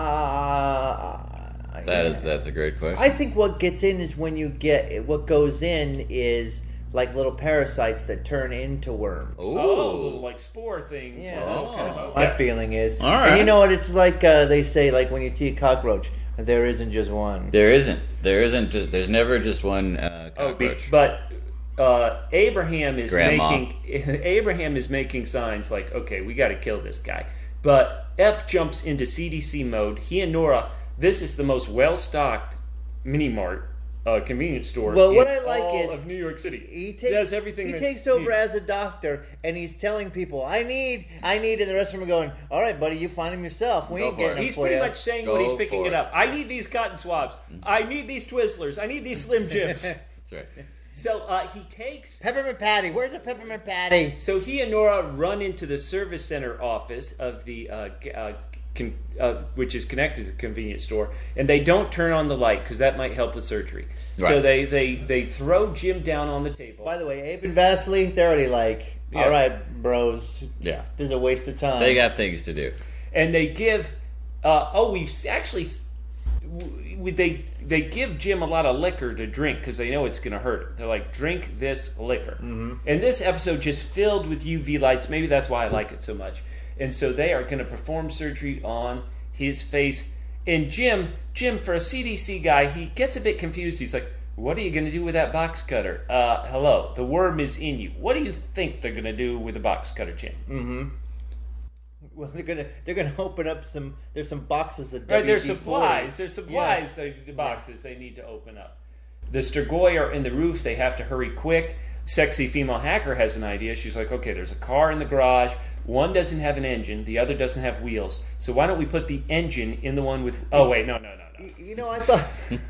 S3: Uh,
S2: That is that's a great question.
S3: I think what gets in is when you get what goes in is like little parasites that turn into worms.
S2: Ooh.
S1: Oh, little, like spore things.
S3: Yeah,
S1: Oh,
S2: that's
S1: okay.
S3: My
S1: Okay.
S3: feeling is.
S2: All
S3: And you
S2: right.
S3: know what? It's like uh, they say, like when you see a cockroach, there isn't just one.
S2: There isn't. There isn't. Just, there's never just one uh,
S1: Oh, be-
S2: cockroach.
S1: but uh, Abraham is
S2: Grandma.
S1: making Abraham is making signs like, okay, we got to kill this guy. But F jumps into C D C mode. He and Nora. This is the most well stocked mini mart uh, convenience store.
S3: Well, what
S1: in
S3: I like
S1: all
S3: is
S1: of New York City.
S3: He
S1: It
S3: takes
S1: has everything.
S3: He
S1: that
S3: takes
S1: you
S3: over
S1: need.
S3: as a doctor, and he's telling people, "I need, I need," and the rest of them are going, "All right, buddy, you find him yourself. We
S2: Go
S3: ain't
S2: for
S3: getting
S2: it.
S3: him
S1: He's
S3: for
S1: pretty
S3: you."
S1: much saying
S2: Go
S1: what he's picking
S2: for
S1: it
S2: it.
S1: up. I need these cotton swabs. I need these Twizzlers. I need these Slim Jims.
S2: That's right.
S1: So uh, he takes.
S3: Peppermint patty. Where's the peppermint patty?
S1: So he and Nora run into the service center office of the, uh, g- uh, con- uh, which is connected to the convenience store, and they don't turn on the light because that might help with surgery. So
S2: Right.
S1: they, they they throw Jim down on the table.
S3: By the way, Abe and Vasily, they're already like,
S1: Yeah.
S3: "All right, bros,
S2: Yeah.
S3: this is a waste of time."
S2: They got things to do.
S1: and they give uh, oh we've actually we, they they give Jim a lot of liquor to drink because they know it's going to hurt him. They're like, drink this liquor. Mm-hmm. And this episode just filled with U V lights. Maybe that's why I like it so much. And so they are going to perform surgery on his face. And Jim, Jim, for a C D C guy, he gets a bit confused. He's like, what are you going to do with that box cutter? Uh, hello, the worm is in you. What do you think they're going to do with the box cutter, Jim?
S3: Mm-hmm. Well, they're gonna they're gonna open up some. There's some boxes of
S1: Right, there's
S3: W D forty.
S1: supplies. There's supplies. The, the boxes they need to open up. The Sturgoy are in the roof. They have to hurry quick. Sexy female hacker has an idea. She's like, okay, there's a car in the garage. One doesn't have an engine. The other doesn't have wheels. So why don't we put the engine in the one with? Oh wait, no, no, no, no.
S3: Y- You know, I thought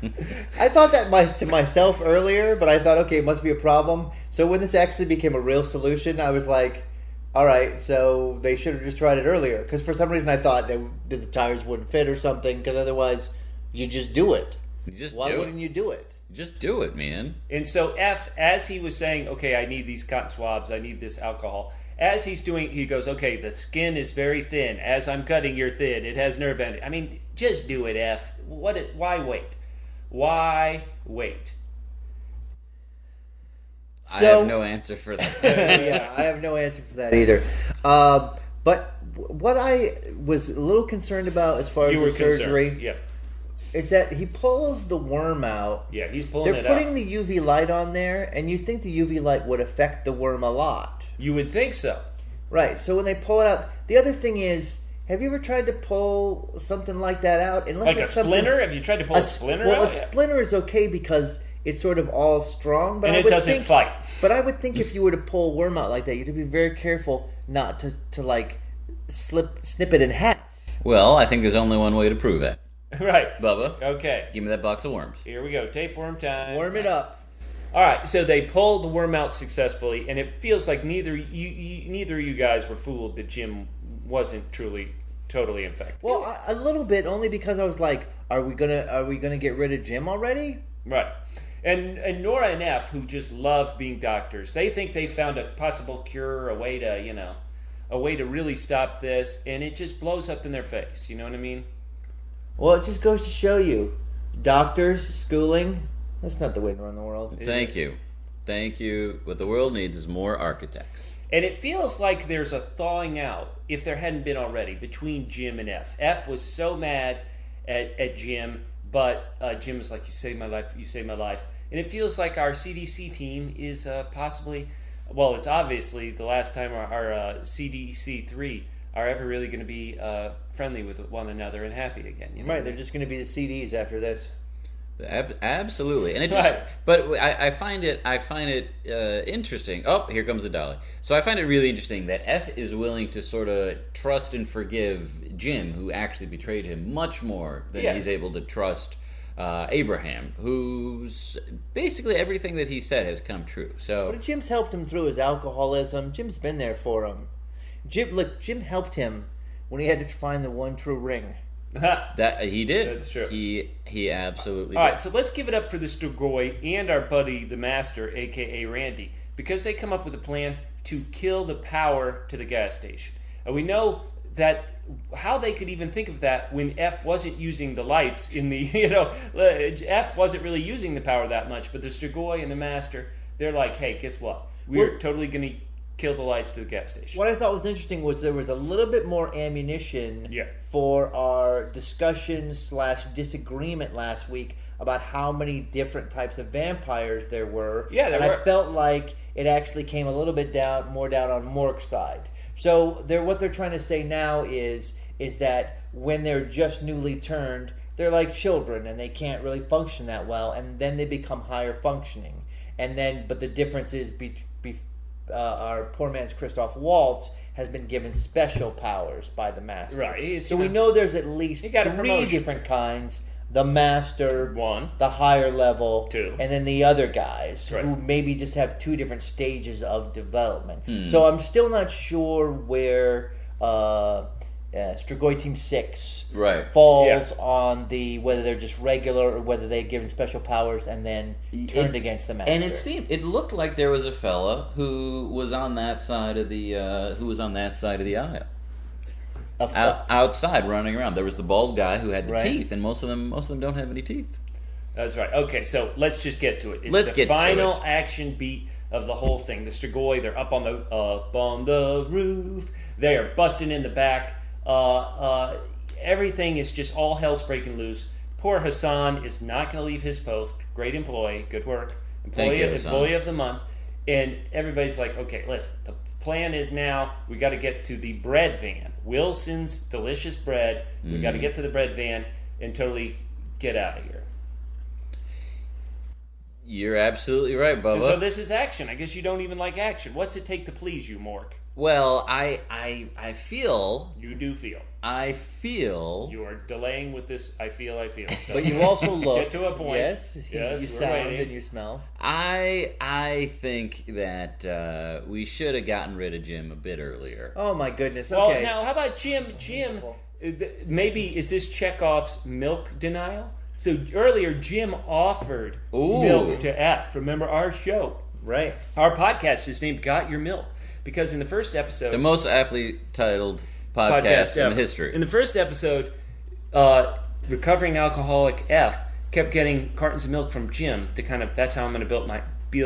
S3: I thought that my, to myself earlier, but I thought, okay, it must be a problem. So when this actually became a real solution, I was like, all right, so they should have just tried it earlier. Because for some reason, I thought that the tires wouldn't fit or something. Because otherwise, you just do it.
S2: You just
S3: Why
S2: do
S3: wouldn't
S2: it.
S3: you do it?
S2: Just do it, man.
S1: And so F, as he was saying, okay, I need these cotton swabs. I need this alcohol. As he's doing, he goes, okay, the skin is very thin. As I'm cutting, you're thin. It has nerve ending. I mean, just do it, F. What? It, why wait? Why wait?
S2: I
S3: So-
S2: have no answer for that.
S3: Yeah, I have no answer for that either. Um, but what I was a little concerned about as far
S1: You
S3: as
S1: were
S3: the surgery
S1: concerned. Yeah,
S3: is that he pulls the worm out.
S1: yeah, he's pulling
S3: They're
S1: it
S3: putting
S1: out.
S3: the U V light on there, and you think the U V light would affect the worm a lot.
S1: You would think so.
S3: Right, so when they pull it out, the other thing is, have you ever tried to pull something like that out? Unless
S1: Like a
S3: it's something-
S1: splinter? Have you tried to pull a,
S3: a
S1: splinter
S3: Well,
S1: out?
S3: a splinter is okay because it's sort of all strong, but
S1: And
S3: I
S1: it
S3: would
S1: doesn't
S3: think,
S1: fight.
S3: But I would think if you were to pull a worm out like that, you'd have to be very careful not to to like slip snip it in half.
S2: Well, I think there's only one way to prove it.
S1: Right.
S2: Bubba,
S1: Okay.
S2: give me that box of worms.
S1: Here we go. Tapeworm time.
S3: Worm it up.
S1: All right. So they pull the worm out successfully, and it feels like neither you, you neither of you guys were fooled that Jim wasn't truly totally infected.
S3: Well, I- a little bit, only because I was like, "Are we gonna Are we gonna get rid of Jim already?"
S1: Right. And and Nora and F, who just love being doctors, they think they found a possible cure, a way to, you know, a way to really stop this, and it just blows up in their face. You know what I mean?
S3: Well, it just goes to show you, doctors, schooling, that's not the way to run the world.
S2: Thank you. Thank you. What the world needs is more architects.
S1: And it feels like there's a thawing out, if there hadn't been already, between Jim and F. F was so mad at, at Jim, but uh, Jim was like, "You saved my life, you saved my life." And it feels like our C D C team is uh, possibly, well, it's obviously the last time our, our uh, C D C three are ever really going to be uh, friendly with one another and happy again. You know?
S3: Right, they're just going to be the C Ds after this.
S2: Ab- absolutely, and it just.
S1: Right.
S2: But I, I find it. I find it uh, interesting. Oh, here comes the dolly. So I find it really interesting that F is willing to sort of trust and forgive Jim, who actually betrayed him, much more than
S1: Yeah.
S2: he's able to trust uh, Abraham, who's basically everything that he said has come true. So
S3: But Jim's helped him through his alcoholism. Jim's been there for him. Jim, look, Jim helped him when he had to find the one true ring.
S2: that he did.
S1: That's true.
S2: He he absolutely.
S1: All
S2: did.
S1: right, so let's give it up for the Strigoi and our buddy, the Master, a k a. Randy, because they come up with a plan to kill the power to the gas station. And we know that how they could even think of that when F wasn't using the lights in the, you know, F wasn't really using the power that much, but the Strigoi and the Master, they're like, hey, guess what? We're
S3: Well-
S1: totally going to kill the lights to the gas station.
S3: What I thought was interesting was there was a little bit more ammunition
S1: Yeah.
S3: for our discussion slash disagreement last week about how many different types of vampires there were.
S1: Yeah, there
S3: and
S1: were.
S3: I felt like it actually came a little bit down, more down on Mork's side. So they're what they're trying to say now is is that when they're just newly turned, they're like children and they can't really function that well, and then they become higher functioning. And then, but the difference is be, be, uh, our poor man's Christoph Waltz has been given special powers by the master.
S1: Right, he's,
S3: So
S1: you
S3: we
S1: know-
S3: know there's at least
S1: He got a
S3: three
S1: promotion.
S3: different kinds: the master,
S1: One.
S3: the higher level,
S1: Two.
S3: and then the other guys
S1: Right.
S3: who maybe just have two different stages of development.
S2: Hmm.
S3: So I'm still not sure where uh, uh, Strigoi Team Six
S2: Right.
S3: falls
S1: Yeah.
S3: on the whether they're just regular or whether they're given special powers and then turned
S2: It-
S3: against the master.
S2: And it seemed it looked like there was a fella who was on that side of the uh, who was on that side of the aisle.
S3: A fu-
S2: Out, outside running around. There was the bald guy who had the
S3: Right.
S2: teeth, and most of them most of them don't have any teeth.
S1: That's right. Okay, so let's just get to it. It's
S2: Let's
S1: the
S2: get to
S1: final
S2: it.
S1: action beat of the whole thing. The Strigoi, they're up on the up on the roof. They are busting in the back. Uh, uh, everything is just all hell's breaking loose. Poor Hassan is not going to leave his post. Great employee, good work. Employee,
S2: Thank you, Hassan.
S1: employee of the month. And everybody's like, okay, listen. The plan is now we got to get to the bread van. Wilson's delicious bread. We got to
S2: Mm.
S1: get to the bread van and totally get out of here.
S2: You're absolutely right, Bubba.
S1: And so this is action. I guess you don't even like action. What's it take to please you, Mork?
S2: well, I I I feel
S1: You do feel.
S2: I feel
S1: You are delaying with this. I feel. I feel. So
S3: But you also look.
S1: Get to a point.
S3: Yes,
S1: Yes,
S3: you
S1: we're
S3: sound
S1: waiting.
S3: and you smell.
S2: I I think that uh, we should have gotten rid of Jim a bit earlier.
S3: Oh my goodness.
S1: Well,
S3: Okay.
S1: now how about Jim? Jim, uh, th- maybe is this Chekhov's milk denial? So earlier, Jim offered
S2: Ooh.
S1: milk to F. Remember our show?
S3: Right.
S1: Our podcast is named "Got Your Milk" because in the first episode,
S2: The most aptly titled podcast, in
S1: ever.
S2: history.
S1: In the first episode, uh, recovering alcoholic F kept getting cartons of milk from Jim to kind of. That's how I'm going to build my build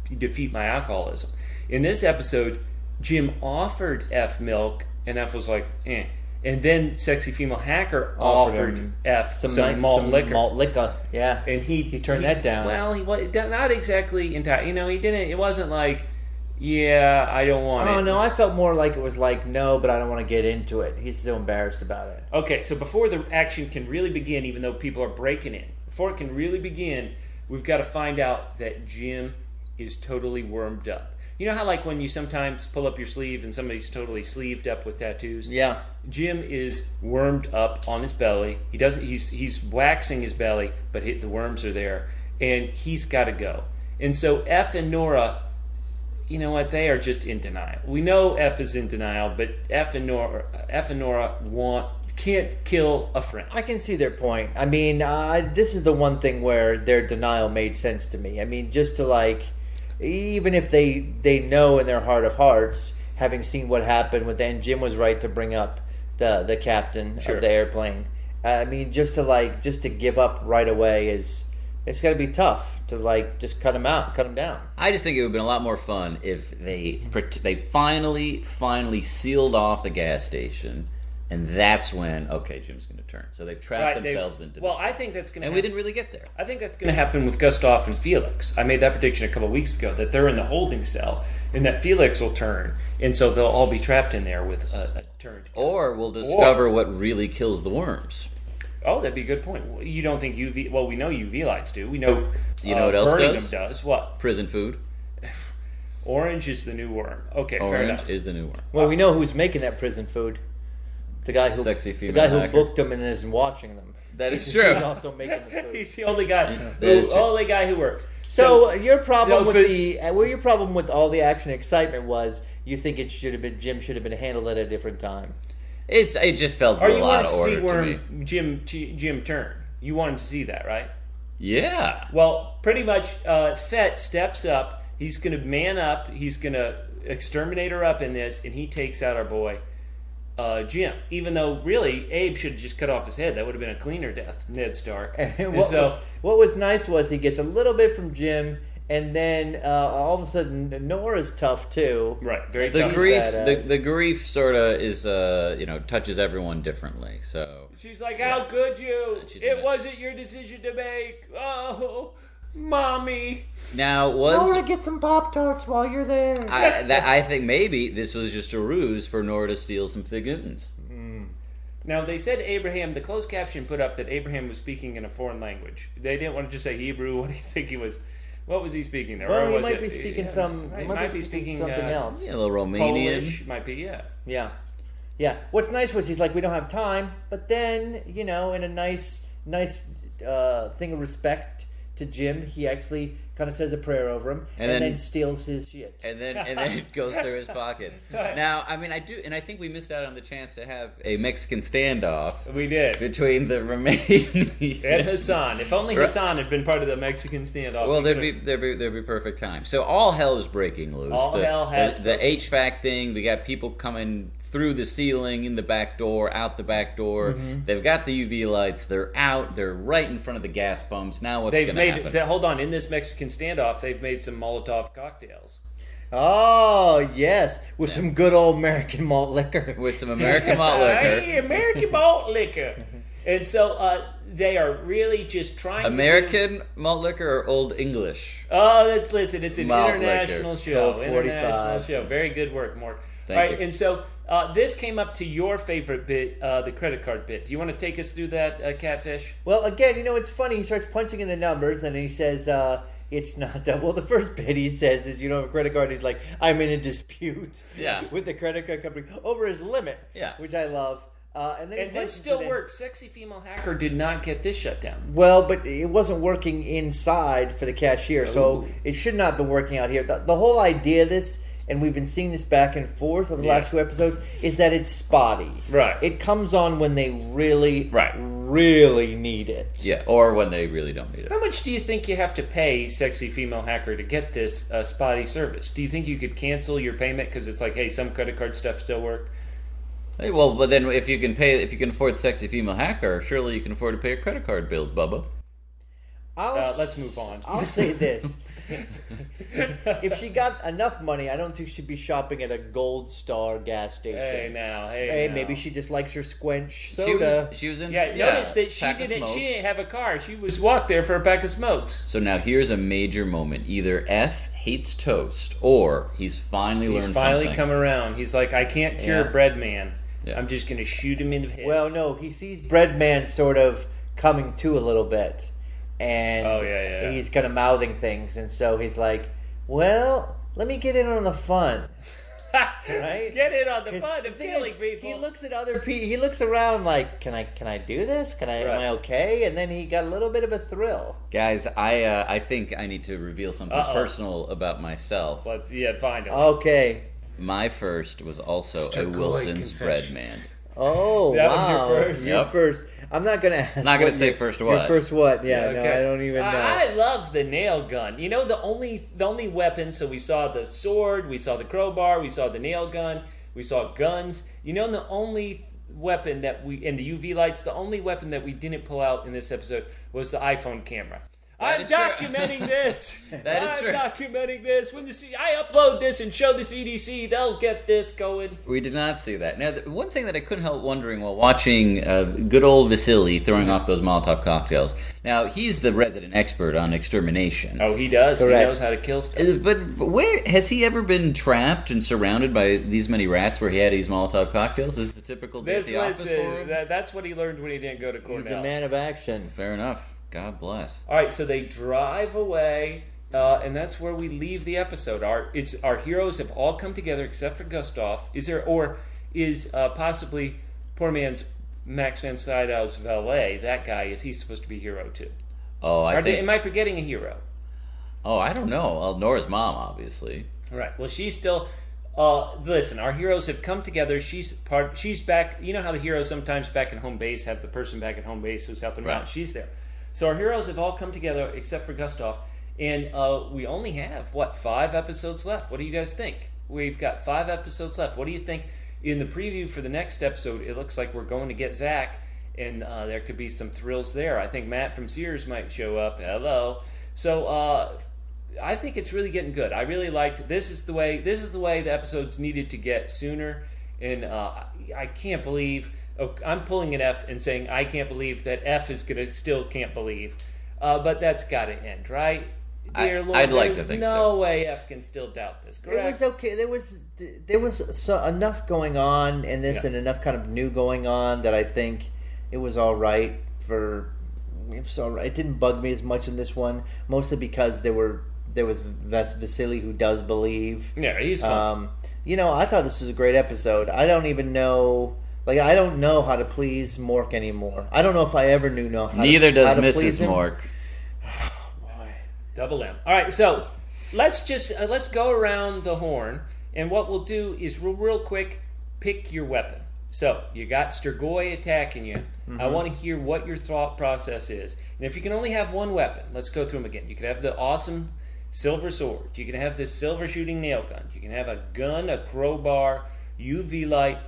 S1: defeat my alcoholism. In this episode, Jim offered F milk, and F was like, eh. And then Sexy Female Hacker offered,
S3: Offered
S1: F some,
S3: some, nice,
S1: malt
S3: some
S1: liquor.
S3: malt liquor, yeah.
S1: And he
S3: He turned that down.
S1: Well, he was not exactly entire. You know, he didn't. It wasn't like, yeah, I don't want
S3: Oh
S1: it.
S3: no, I felt more like it was like no, but I don't want to get into it. He's so embarrassed about it.
S1: Okay, so before the action can really begin, even though people are breaking in, before it can really begin, we've got to find out that Jim is totally wormed up. You know how, like, when you sometimes pull up your sleeve and somebody's totally sleeved up with tattoos?
S3: Yeah.
S1: Jim is wormed up on his belly. He doesn't. He's he's waxing his belly, but he, the worms are there, and he's got to go. And so F and Nora, you know what? They are just in denial. We know F is in denial, but F and Nora, F and Nora want can't kill a friend.
S3: I can see their point. I mean, uh, this is the one thing where their denial made sense to me. I mean, just to like, even if they they know in their heart of hearts, having seen what happened with, and Jim was right to bring up the the captain
S1: Sure.
S3: of the airplane. I mean, just to like, just to give up right away is, it's got to be tough to like just cut him out, cut him down.
S2: I just think it would have been a lot more fun if they they finally finally sealed off the gas station, and that's when okay, Jim's going to turn. So they've trapped
S1: Right, they-
S2: themselves into.
S1: Well,
S2: this
S1: I think that's going to.
S2: and we didn't really get there.
S1: I think that's going to happen with Gustav and Felix. I made that prediction a couple of weeks ago that they're in the holding cell and that Felix will turn, and so they'll all be trapped in there with a, a turn.
S2: Or we'll discover what really kills the worms.
S1: Oh, that'd be a good point. Well, you don't think U V? Well, we know U V lights do. We know.
S2: You know
S1: uh,
S2: what else
S1: burning
S2: does?
S1: them does. What?
S2: Prison food.
S1: Orange is the new worm. Okay, fair
S2: Orange
S1: enough.
S2: is the new worm.
S3: Well, we know who's making that prison food. The guy who
S2: Sexy
S3: the
S2: female
S3: guy who
S2: hacker.
S3: booked them and isn't watching them.
S2: That is
S3: He's
S2: true.
S3: also making the food.
S1: He's the only guy.
S2: that
S1: Who,
S2: is true.
S1: only guy who works.
S3: So, your problem
S1: so
S3: with
S1: for-
S3: the uh, well, your problem with all the action and excitement was you think it should have been Jim should have been handled at a different time.
S2: It's it just felt
S1: Or
S2: a
S1: you
S2: lot
S1: wanted
S2: of
S1: to
S2: order
S1: see
S2: to me.
S1: Worm Jim Jim turn. You wanted to see that, right?
S2: Yeah.
S1: Well, pretty much, uh, Fett steps up. He's going to man up. He's going to exterminate her up in this, and he takes out our boy, uh, Jim. Even though, really, Abe should have just cut off his head. That would have been a cleaner death, Ned Stark.
S3: And
S1: And
S3: what,
S1: so,
S3: was, what was nice was he gets a little bit from Jim, and then uh, all of a sudden Nora's tough too.
S1: right, very
S2: The
S1: tough.
S2: grief, the,
S3: badass.
S2: the grief, sort of is, uh, you know, touches everyone differently. So
S1: She's like, how could you?
S2: She's
S1: It
S2: a-
S1: wasn't your decision to make. Oh, mommy.
S2: now was
S3: Nora, get some Pop Tarts while you're there.
S2: I, that, I think maybe this was just a ruse for Nora to steal some Fig Newtons.
S1: Now, they said Abraham, the closed caption put up that Abraham was speaking in a foreign language. They didn't want to just say Hebrew. What do you think he was? What was he speaking there?
S3: Well,
S1: Or
S3: he
S1: was
S3: might
S1: it-
S3: be speaking
S1: yeah,
S3: some.
S1: right,
S3: He might, be speaking, something
S1: uh,
S3: else.
S2: Yeah, a little Romanian.
S1: Polish, might be, yeah.
S3: Yeah, yeah. What's nice was he's like, we don't have time, but then you know, in a nice, nice uh, thing of respect to Jim, he actually kind of says a prayer over him,
S2: And
S3: and,
S2: then-
S3: then, steals his shit.
S2: And then and then it goes through his pockets. Now, I mean, I do, and I think we missed out on the chance to have a Mexican standoff
S1: We did.
S2: between the Romanian
S1: And Hassan. If only
S2: Right.
S1: Hassan had been part of the Mexican standoff.
S2: Well,
S1: we
S2: there'd be
S1: could've-
S2: there'd be there'd be perfect time. So all hell is breaking loose.
S1: All
S2: the,
S1: hell has
S2: the,
S1: broken.
S2: the H V A C thing. We got people coming through the ceiling, in the back door, out the back door.
S1: Mm-hmm.
S2: They've got the U V lights. They're out. They're right in front of the gas pumps. Now what's
S1: They've
S2: going to
S1: made.
S2: happen?
S1: so- Hold on. In this Mexican standoff, they've made some Molotov cocktails.
S3: Oh yes, with some good old American malt liquor.
S2: With some American malt liquor.
S1: Hey, American malt liquor. And so uh, they are really just trying to do-
S2: American malt liquor or Old English?
S1: Oh, that's listen. It's an
S2: Malt
S1: international
S2: liquor.
S1: show.
S3: Code
S1: International
S3: forty-five.
S1: show. Very good work, Mort.
S2: Thank
S1: All right,
S2: you.
S1: and so uh, this came up to your favorite bit, uh, the credit card bit. Do you want to take us through that, uh, Catfish?
S3: Well, again, you know, it's funny. He starts punching in the numbers, and he says, uh, "It's not." Uh, well, the first bit he says is, "You don't have a credit card." He's like, "I'm in a dispute."
S2: Yeah.
S3: with the credit card company over his limit.
S2: Yeah.
S3: which I love. Uh, and then he
S1: And this
S3: punches
S1: still
S3: it in.
S1: works. Sexy female hacker did not get this shut down.
S3: Well, but it wasn't working inside for the cashier, so
S1: Ooh.
S3: it should not have been working out here. The, the whole idea of this, and we've been seeing this back and forth over the
S1: Yeah.
S3: last few episodes, is that it's spotty.
S1: Right.
S3: It comes on when they really,
S1: Right.
S3: really need it.
S2: Yeah, or when they really don't need it.
S1: How much do you think you have to pay Sexy Female Hacker to get this uh, spotty service? Do you think you could cancel your payment because it's like, hey, some credit card stuff still work?
S2: Hey, well, but then if you can pay, if you can afford sexy female hacker, surely you can afford to pay your credit card bills, Bubba.
S3: I'll,
S1: Uh, let's move on.
S3: I'll say this. If she got enough money, I don't think she'd be shopping at a Gold Star gas station.
S1: Hey now, hey,
S3: Hey,
S1: now.
S3: maybe she just likes her squench
S2: She
S3: soda.
S2: was, she was in.
S1: Yeah, notice that she
S2: pack of
S1: didn't.
S2: smokes.
S1: She didn't have a car. She was walked there for a pack of smokes.
S2: So now here's a major moment. Either F hates toast, or he's finally
S1: He's
S2: learned
S1: finally
S2: something.
S1: come around. He's like, I can't cure
S3: Yeah.
S1: bread man.
S2: Yeah.
S1: I'm just gonna shoot him in the head.
S3: Well, no, he sees Breadman sort of coming to a little bit, and
S1: Oh, yeah, yeah, yeah.
S3: he's kind of mouthing things, and so he's like, "Well, let me get in on the fun." Right?
S1: Get in on the fun
S3: The
S1: of
S3: thing
S1: killing
S3: is,
S1: people.
S3: He looks at other people. He looks around like, "Can I? Can I do this? Can I? Am
S1: Right.
S3: I okay?" And then he got a little bit of a thrill.
S2: Guys, I uh, I think I need to reveal something
S1: Uh-oh.
S2: personal about myself.
S1: Let's yeah, find him.
S3: Okay.
S2: My first was also
S1: Strigoi
S2: a Wilson's Bread Man.
S1: Confessions.
S3: Oh,
S1: That was
S3: wow.
S1: your first?
S3: Your
S2: Yep.
S3: first. I'm not gonna ask.
S2: Not gonna
S3: what
S2: say
S3: your-
S2: first
S3: Your
S2: what.
S3: first what? Yeah,
S1: Okay.
S3: no, I don't even know.
S1: I, I love the nail gun. You know, the only the only weapon. So we saw the sword, we saw the crowbar, we saw the nail gun, we saw guns. You know, the only weapon that we and the U V lights. The only weapon that we didn't pull out in this episode was the iPhone camera.
S2: That
S1: I'm
S2: is true.
S1: documenting this.
S2: That is
S1: I'm
S2: true.
S1: documenting this. When the C- I upload this and show the C D C, they'll get this going.
S2: We did not see that. Now, the one thing that I couldn't help wondering while watching uh, good old Vasily throwing off those Molotov cocktails. Now, he's the resident expert on extermination.
S1: Oh, he does.
S3: Correct.
S1: He knows how to kill stuff.
S2: Uh, But, but where has he ever been trapped and surrounded by these many rats where he had these Molotov cocktails? Is this the typical day
S1: This
S2: at the office
S1: listen,
S2: for him?
S1: that, that's what he learned when he didn't go to
S3: He's
S1: Cornell.
S3: a man of action.
S2: Fair enough. God bless.
S1: All right, so they drive away, uh, and that's where we leave the episode. Our it's our heroes have all come together except for Gustav. Is there or is uh, possibly poor man's Max von Sydow's valet? That guy, is he supposed to be hero too?
S2: Oh, I
S1: Are they,
S2: think.
S1: am I forgetting a hero?
S2: Oh, I don't know. Well, Nora's mom, obviously.
S1: All right. Well, she's still. Uh, listen, our heroes have come together. She's part. She's back. You know how the heroes sometimes back in home base have the person back at home base who's helping them
S2: Right.
S1: out. She's there. So our heroes have all come together except for Gustav, and uh, we only have what five episodes left. What do you guys think? We've got five episodes left. What do you think? In the preview for the next episode, it looks like we're going to get Zach, and uh, there could be some thrills there. I think Matt from Sears might show up. Hello. So uh, I think it's really getting good. I really liked this. Is the way this is the way the episodes needed to get sooner, and uh, I can't believe. Oh, I'm pulling an F and saying I can't believe that F is gonna still can't believe, uh, but that's got to end, right?
S2: I-
S1: Dear Lord,
S2: I'd like
S1: there's
S2: to think
S1: no
S2: so.
S1: way F can still doubt this. Correct?
S3: It was okay. There was there was so, enough going on in this,
S1: Yeah.
S3: and enough kind of new going on that I think it was all right for. It was all right. It didn't bug me as much in this one, mostly because there were there was Vas- Vasily who does believe.
S1: Yeah, he's fun.
S3: Um, you know, I thought this was a great episode. I don't even know. Like, I don't know how to please Mork anymore. I don't know if I ever knew know how
S2: Neither
S3: to, how
S2: does
S3: to
S2: Missus
S3: please him.
S2: Mork.
S3: Boy.
S1: Double M. All right, so let's just uh, let's go around the horn, and what we'll do is real, real quick pick your weapon. So you got Strigoi attacking you.
S3: Mm-hmm.
S1: I want to hear what your thought process is, and if you can only have one weapon, let's go through them again. You can have the awesome silver sword. You can have this silver shooting nail gun. You can have a gun, a crowbar, U V light,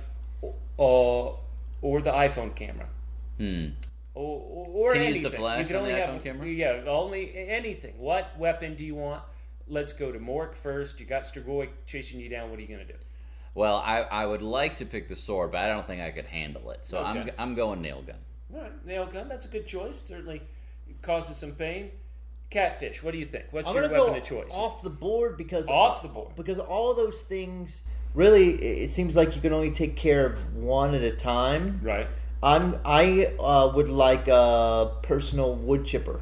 S1: uh, or the iPhone camera.
S2: Hmm.
S1: Or, or
S2: Can you use
S1: anything.
S2: the flash
S1: you can
S2: on
S1: only
S2: the
S1: have
S2: iPhone camera?
S1: Yeah, only anything. What weapon do you want? Let's go to Mork first. You got Strigoi chasing you down. What are you going to do?
S2: Well, I, I would like to pick the sword, but I don't think I could handle it. So I'm
S1: Okay.
S2: I'm going nail gun.
S1: All right, nail gun. That's a good choice. Certainly causes some pain. Catfish. What do you think? What's
S3: I'm
S1: your
S3: gonna
S1: weapon
S3: go
S1: of choice?
S3: off the board because
S1: Off the board.
S3: because all those things really it seems like you can only take care of one at a time.
S1: Right.
S3: I'm I uh, would like a personal wood chipper.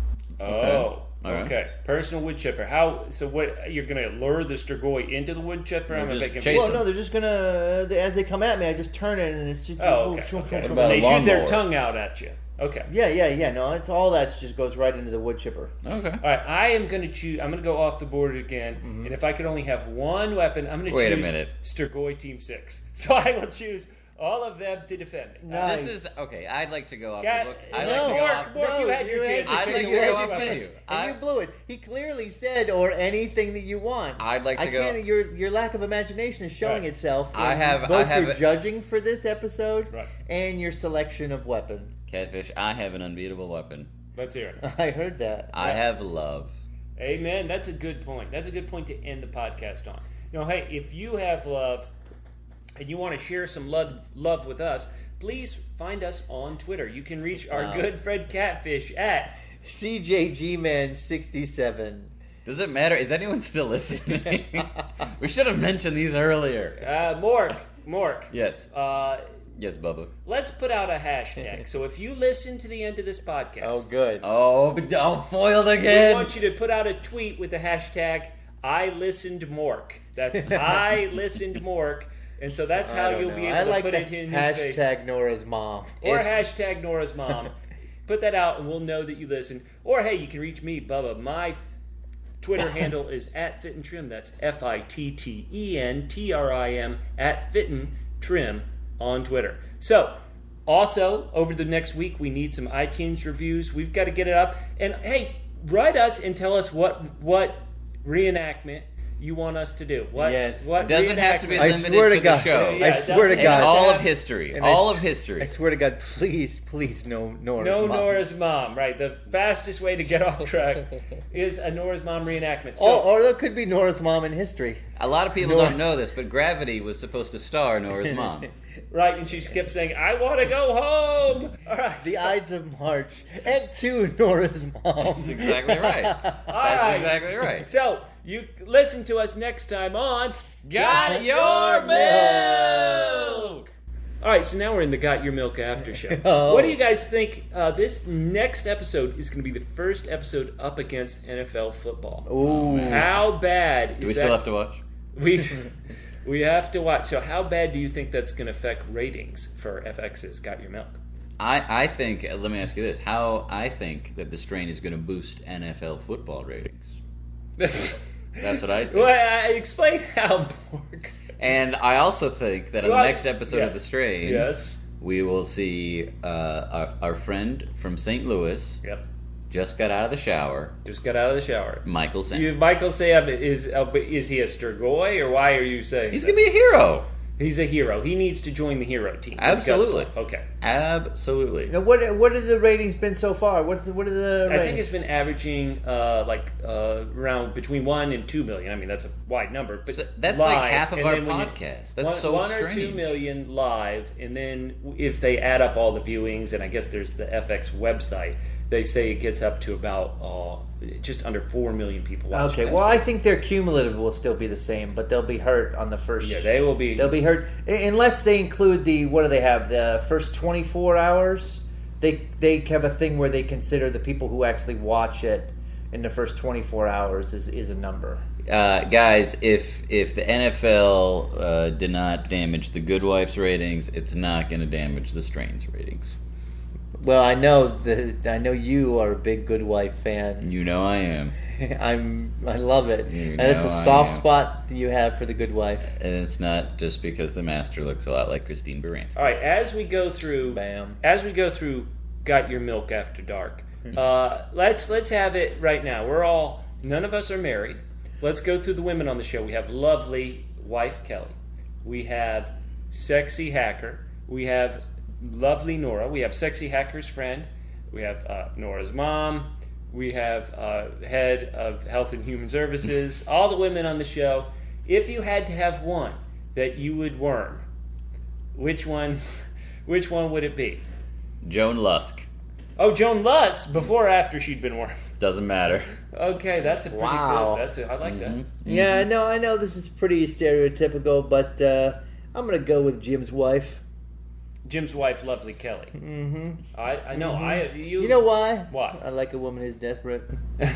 S1: Oh.
S2: All right.
S1: Okay. Personal wood chipper. How? So what? You're going to lure the Strigoi into the wood chipper?
S2: Or
S1: I'm
S2: just
S1: making.
S2: chase
S3: Well,
S2: them.
S3: no, they're just gonna they, as they come at me, I just turn it and it's just
S1: Oh, okay.
S3: shoo, shoo,
S1: okay.
S3: shoo,
S2: about
S1: They
S2: a
S1: shoot their
S2: lawnmower?
S1: tongue out at you. Okay.
S3: Yeah, yeah, yeah. No, it's all that just goes right into the wood chipper.
S2: Okay.
S1: All right, I am going to choose. I'm going to go off the board again, and if I could only have one weapon, I'm going to
S2: Wait a
S1: choose
S2: minute.
S1: Strigoi Team Six. So I will choose all of them to defend me.
S3: No.
S2: This is okay. I'd like to go off
S1: Cat-
S2: the book. I'd
S1: no,
S2: like to go
S1: Mork,
S2: off.
S1: Mork, you had your chance.
S2: I'd
S1: to
S2: like
S1: take
S2: to
S1: away
S2: go
S1: your
S2: off
S1: weapons.
S2: menu.
S3: And
S2: I-
S3: you blew it. He clearly said, "Or anything that you want."
S2: I'd like to
S3: I
S2: go-
S3: Can't, your your lack of imagination is showing
S1: Right.
S3: itself.
S2: I
S3: in
S2: have- I
S3: both
S2: have
S3: your
S2: a-
S3: judging for this episode
S1: Right.
S3: and your selection of weapon.
S2: Catfish. I have an unbeatable weapon.
S1: Let's hear it.
S3: I heard that.
S2: I have love.
S1: Amen. That's a good point. That's a good point to end the podcast on. You know, hey, if you have love and you want to share some love, love with us, please find us on Twitter. You can reach our
S3: Wow.
S1: good friend Catfish at
S3: C J G Man sixty-seven.
S2: Does it matter? Is anyone still listening? We should have mentioned these earlier.
S1: uh, Mork. Mork.
S2: Yes.
S1: Uh,
S2: Yes, Bubba.
S1: let's put out a hashtag. So if you listen to the end of this podcast,
S3: Oh, good.
S2: Oh, but oh, foiled
S1: we
S2: again.
S1: want you to put out a tweet with the hashtag I listened Mork. That's I listened Mork. And so that's
S3: I
S1: how
S3: don't
S1: you'll
S3: know.
S1: be able
S3: I
S1: to
S3: like
S1: put
S3: the
S1: it in his face.
S3: hashtag Nora's mom.
S1: Or
S2: If-
S1: hashtag Nora's mom. Put that out and we'll know that you listen. Or hey, you can reach me, Bubba. My f- Twitter handle is at Fit and Trim. That's F I T T E N T R I M at Fit and Trim on Twitter. So, also, over the next week, we need some iTunes reviews. We've got to get it up. And hey, write us and tell us what what reenactment you want us to do. What,
S3: Yes.
S1: what
S2: It doesn't have to be
S1: reenactment-
S3: I
S2: limited
S3: swear
S2: to
S3: to
S2: the
S3: God.
S2: show.
S1: Yeah,
S3: I
S1: it
S3: swear to
S1: doesn't
S2: And
S3: God.
S1: have
S2: all
S1: to
S2: of
S1: have-
S2: history.
S3: And I
S2: All
S3: s-
S2: of history.
S3: I swear to God, please, please, no Nora's
S1: No
S3: mom.
S1: Nora's mom, right? The fastest way to get off track is a Nora's mom reenactment. So,
S3: or, or there could be Nora's mom in history.
S2: A lot of people
S3: Nor-
S2: don't know this, but Gravity was supposed to star Nora's mom.
S1: right, and she kept saying, "I want to go home." All right,
S3: The
S1: so-
S3: Ides of March. And two Nora's mom.
S2: That's exactly right.
S1: All
S2: That's
S1: right.
S2: exactly right.
S1: So you listen to us next time on
S2: Got your milk!
S1: All right, so now we're in the Got Your Milk after show.
S3: Oh.
S1: What do you guys think? Uh, this next episode is going to be the first episode up against N F L football.
S3: Ooh.
S1: How bad?
S2: Do we
S1: is
S2: still
S1: that?
S2: have to watch?
S1: We we have to watch. So how bad do you think that's going to affect ratings for F X's Got Your Milk?
S2: I, I think, let me ask you this. How I think that the strain is going to boost N F L football ratings. That's what I think.
S1: Well, I explain how. Borg.
S2: And I also think that in
S1: Well,
S2: the next episode
S1: yeah.
S2: of The Strain,
S1: Yes.
S2: we will see uh, our, our friend from Saint Louis,
S1: Yep.
S2: just got out of the shower,
S1: Just got out of the shower.
S2: Michael Sam.
S1: You, Michael Sam is uh, is he a Sturgoy or why are you saying
S2: He's
S1: that?
S2: going to be a hero.
S1: He's a hero. He needs to join the hero team.
S2: Absolutely.
S1: Gus Fluff. Okay.
S2: Absolutely.
S3: Now, what what have the ratings been so far? What's the, what are the
S1: I
S3: ratings?
S1: think it's been averaging uh, like uh, around between one and two million. I mean, that's a wide number, but
S2: So that's
S1: live,
S2: like half of
S1: and
S2: our
S1: then when you-
S2: podcast. That's
S1: one,
S2: so
S1: one or two
S2: strange.
S1: million live, and then if they add up all the viewings, and I guess there's the F X website, they say it gets up to about uh, just under four million people watching.
S3: Okay,
S1: that.
S3: well, I think their cumulative will still be the same, but they'll be hurt on the first.
S1: yeah, they will be.
S3: They'll be hurt I- unless they include the what do they have? The first twenty-four hours. They they have a thing where they consider the people who actually watch it in the first twenty-four hours is, is a number.
S2: Uh, guys, if if the N F L uh, did not damage the Good Wife's ratings, it's not going to damage the Strain's ratings.
S3: Well, I know that I know you are a big Good Wife fan.
S2: You know I am.
S3: I'm I love it,
S2: You
S3: and it's a
S2: know I
S3: soft
S2: am.
S3: spot that you have for the Good Wife.
S2: And it's not just because the master looks a lot like Christine Baranski.
S1: All right, as we go through,
S3: Bam.
S1: as we go through, Got Your Milk After Dark. Uh, let's let's have it right now. We're all none of us are married. Let's go through the women on the show. We have lovely wife Kelly. We have sexy hacker. We have lovely Nora. We have sexy hacker's friend. We have uh, Nora's mom. We have uh, head of Health and Human Services. All the women on the show. If you had to have one that you would worm, which one? Which one would it be?
S2: Joan Lusk.
S1: Oh, Joan Lusk, before or after she'd been wormed.
S2: Doesn't matter.
S1: Okay, that's a pretty
S3: Wow.
S1: good. That's a, I like
S2: Mhm.
S3: Yeah, no, I know this is pretty stereotypical, but uh, I'm gonna go with Jim's wife.
S1: that. Jim's wife, lovely Kelly.
S3: Mm-hmm.
S1: I, I know. I you.
S3: You know why?
S1: Why?
S3: I like a woman who's desperate.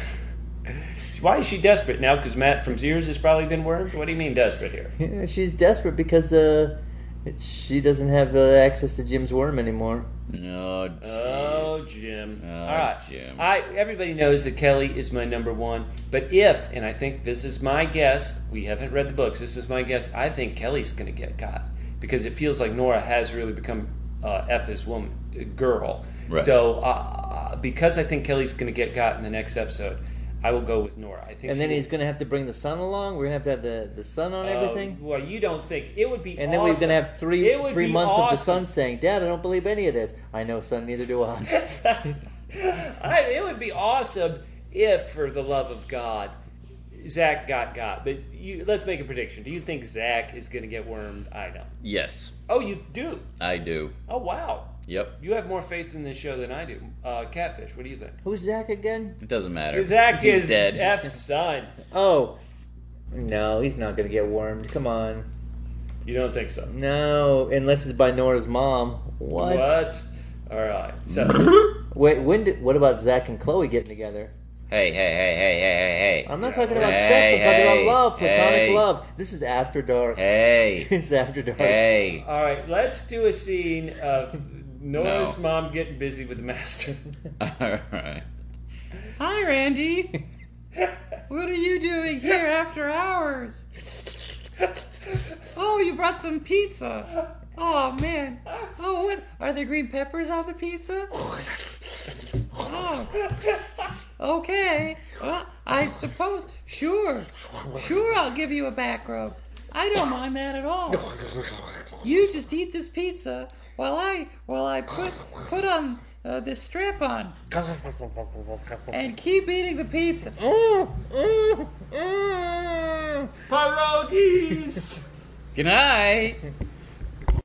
S1: Why is she desperate now? Because Matt from Sears has probably been wormed. What do you mean desperate here?
S3: Yeah, she's desperate because uh, she doesn't have uh, access to Jim's worm anymore.
S2: No, jeez.
S1: Oh, Jim.
S2: Oh,
S1: All right.
S2: Jim.
S1: I everybody knows that Kelly is my number one. But if, and I think this is my guess, we haven't read the books. This is my guess. I think Kelly's going to get got because it feels like Nora has really become uh, Eff's woman, uh, girl.
S2: Right.
S1: So uh, because I think Kelly's going to get got in the next episode, I will go with Nora. I think.
S3: And then
S1: she
S3: he's
S1: will-
S3: going to have to bring the son along. We're going to have to have the, the son on everything.
S1: Uh, well, you don't think it would be?
S3: And then
S1: awesome.
S3: we're going to have three
S1: It would
S3: three
S1: be
S3: months of the
S1: awesome.
S3: son saying, "Dad, I don't believe any of this." I know, son. Neither do I.
S1: I, it would be awesome if, for the love of God, Zach got got. But you, let's make a prediction. Do you think Zach is going to get wormed? I don't.
S2: Yes,
S1: Oh, you do?
S2: I do.
S1: Oh, wow.
S2: Yep.
S1: You have more faith in this show than I do. Uh, Catfish, what do you think?
S3: Who's Zach again?
S2: It doesn't matter.
S1: Zach
S2: He's
S1: is
S2: dead.
S1: F's son.
S3: Oh, no, he's not going to get wormed. Come on.
S1: You don't think so?
S3: No, unless it's by Nora's mom. What?
S1: What? All right. So,
S3: Wait, when did? What about Zach and Chloe getting together?
S2: Hey, hey, hey, hey, hey, hey, hey.
S3: I'm not
S1: Yeah.
S3: talking about
S2: Hey,
S3: sex. I'm talking
S2: hey,
S3: about love, platonic
S2: hey.
S3: love. This is after dark.
S2: Hey.
S3: It's after dark.
S2: Hey.
S1: all right. Let's do a scene of Noah's
S2: No.
S1: mom getting busy with the master.
S2: Alright. Hi, Randy. What are you doing here after hours? Oh, you brought some pizza. Oh, man. Oh, what? Are there green peppers on the pizza? Oh. Okay. Well, I suppose. Sure. Sure, I'll give you a back rub. I don't mind that at all. You just eat this pizza while I while I put put on uh, this strap on and keep eating the pizza.
S1: Pierogies!
S2: Good night.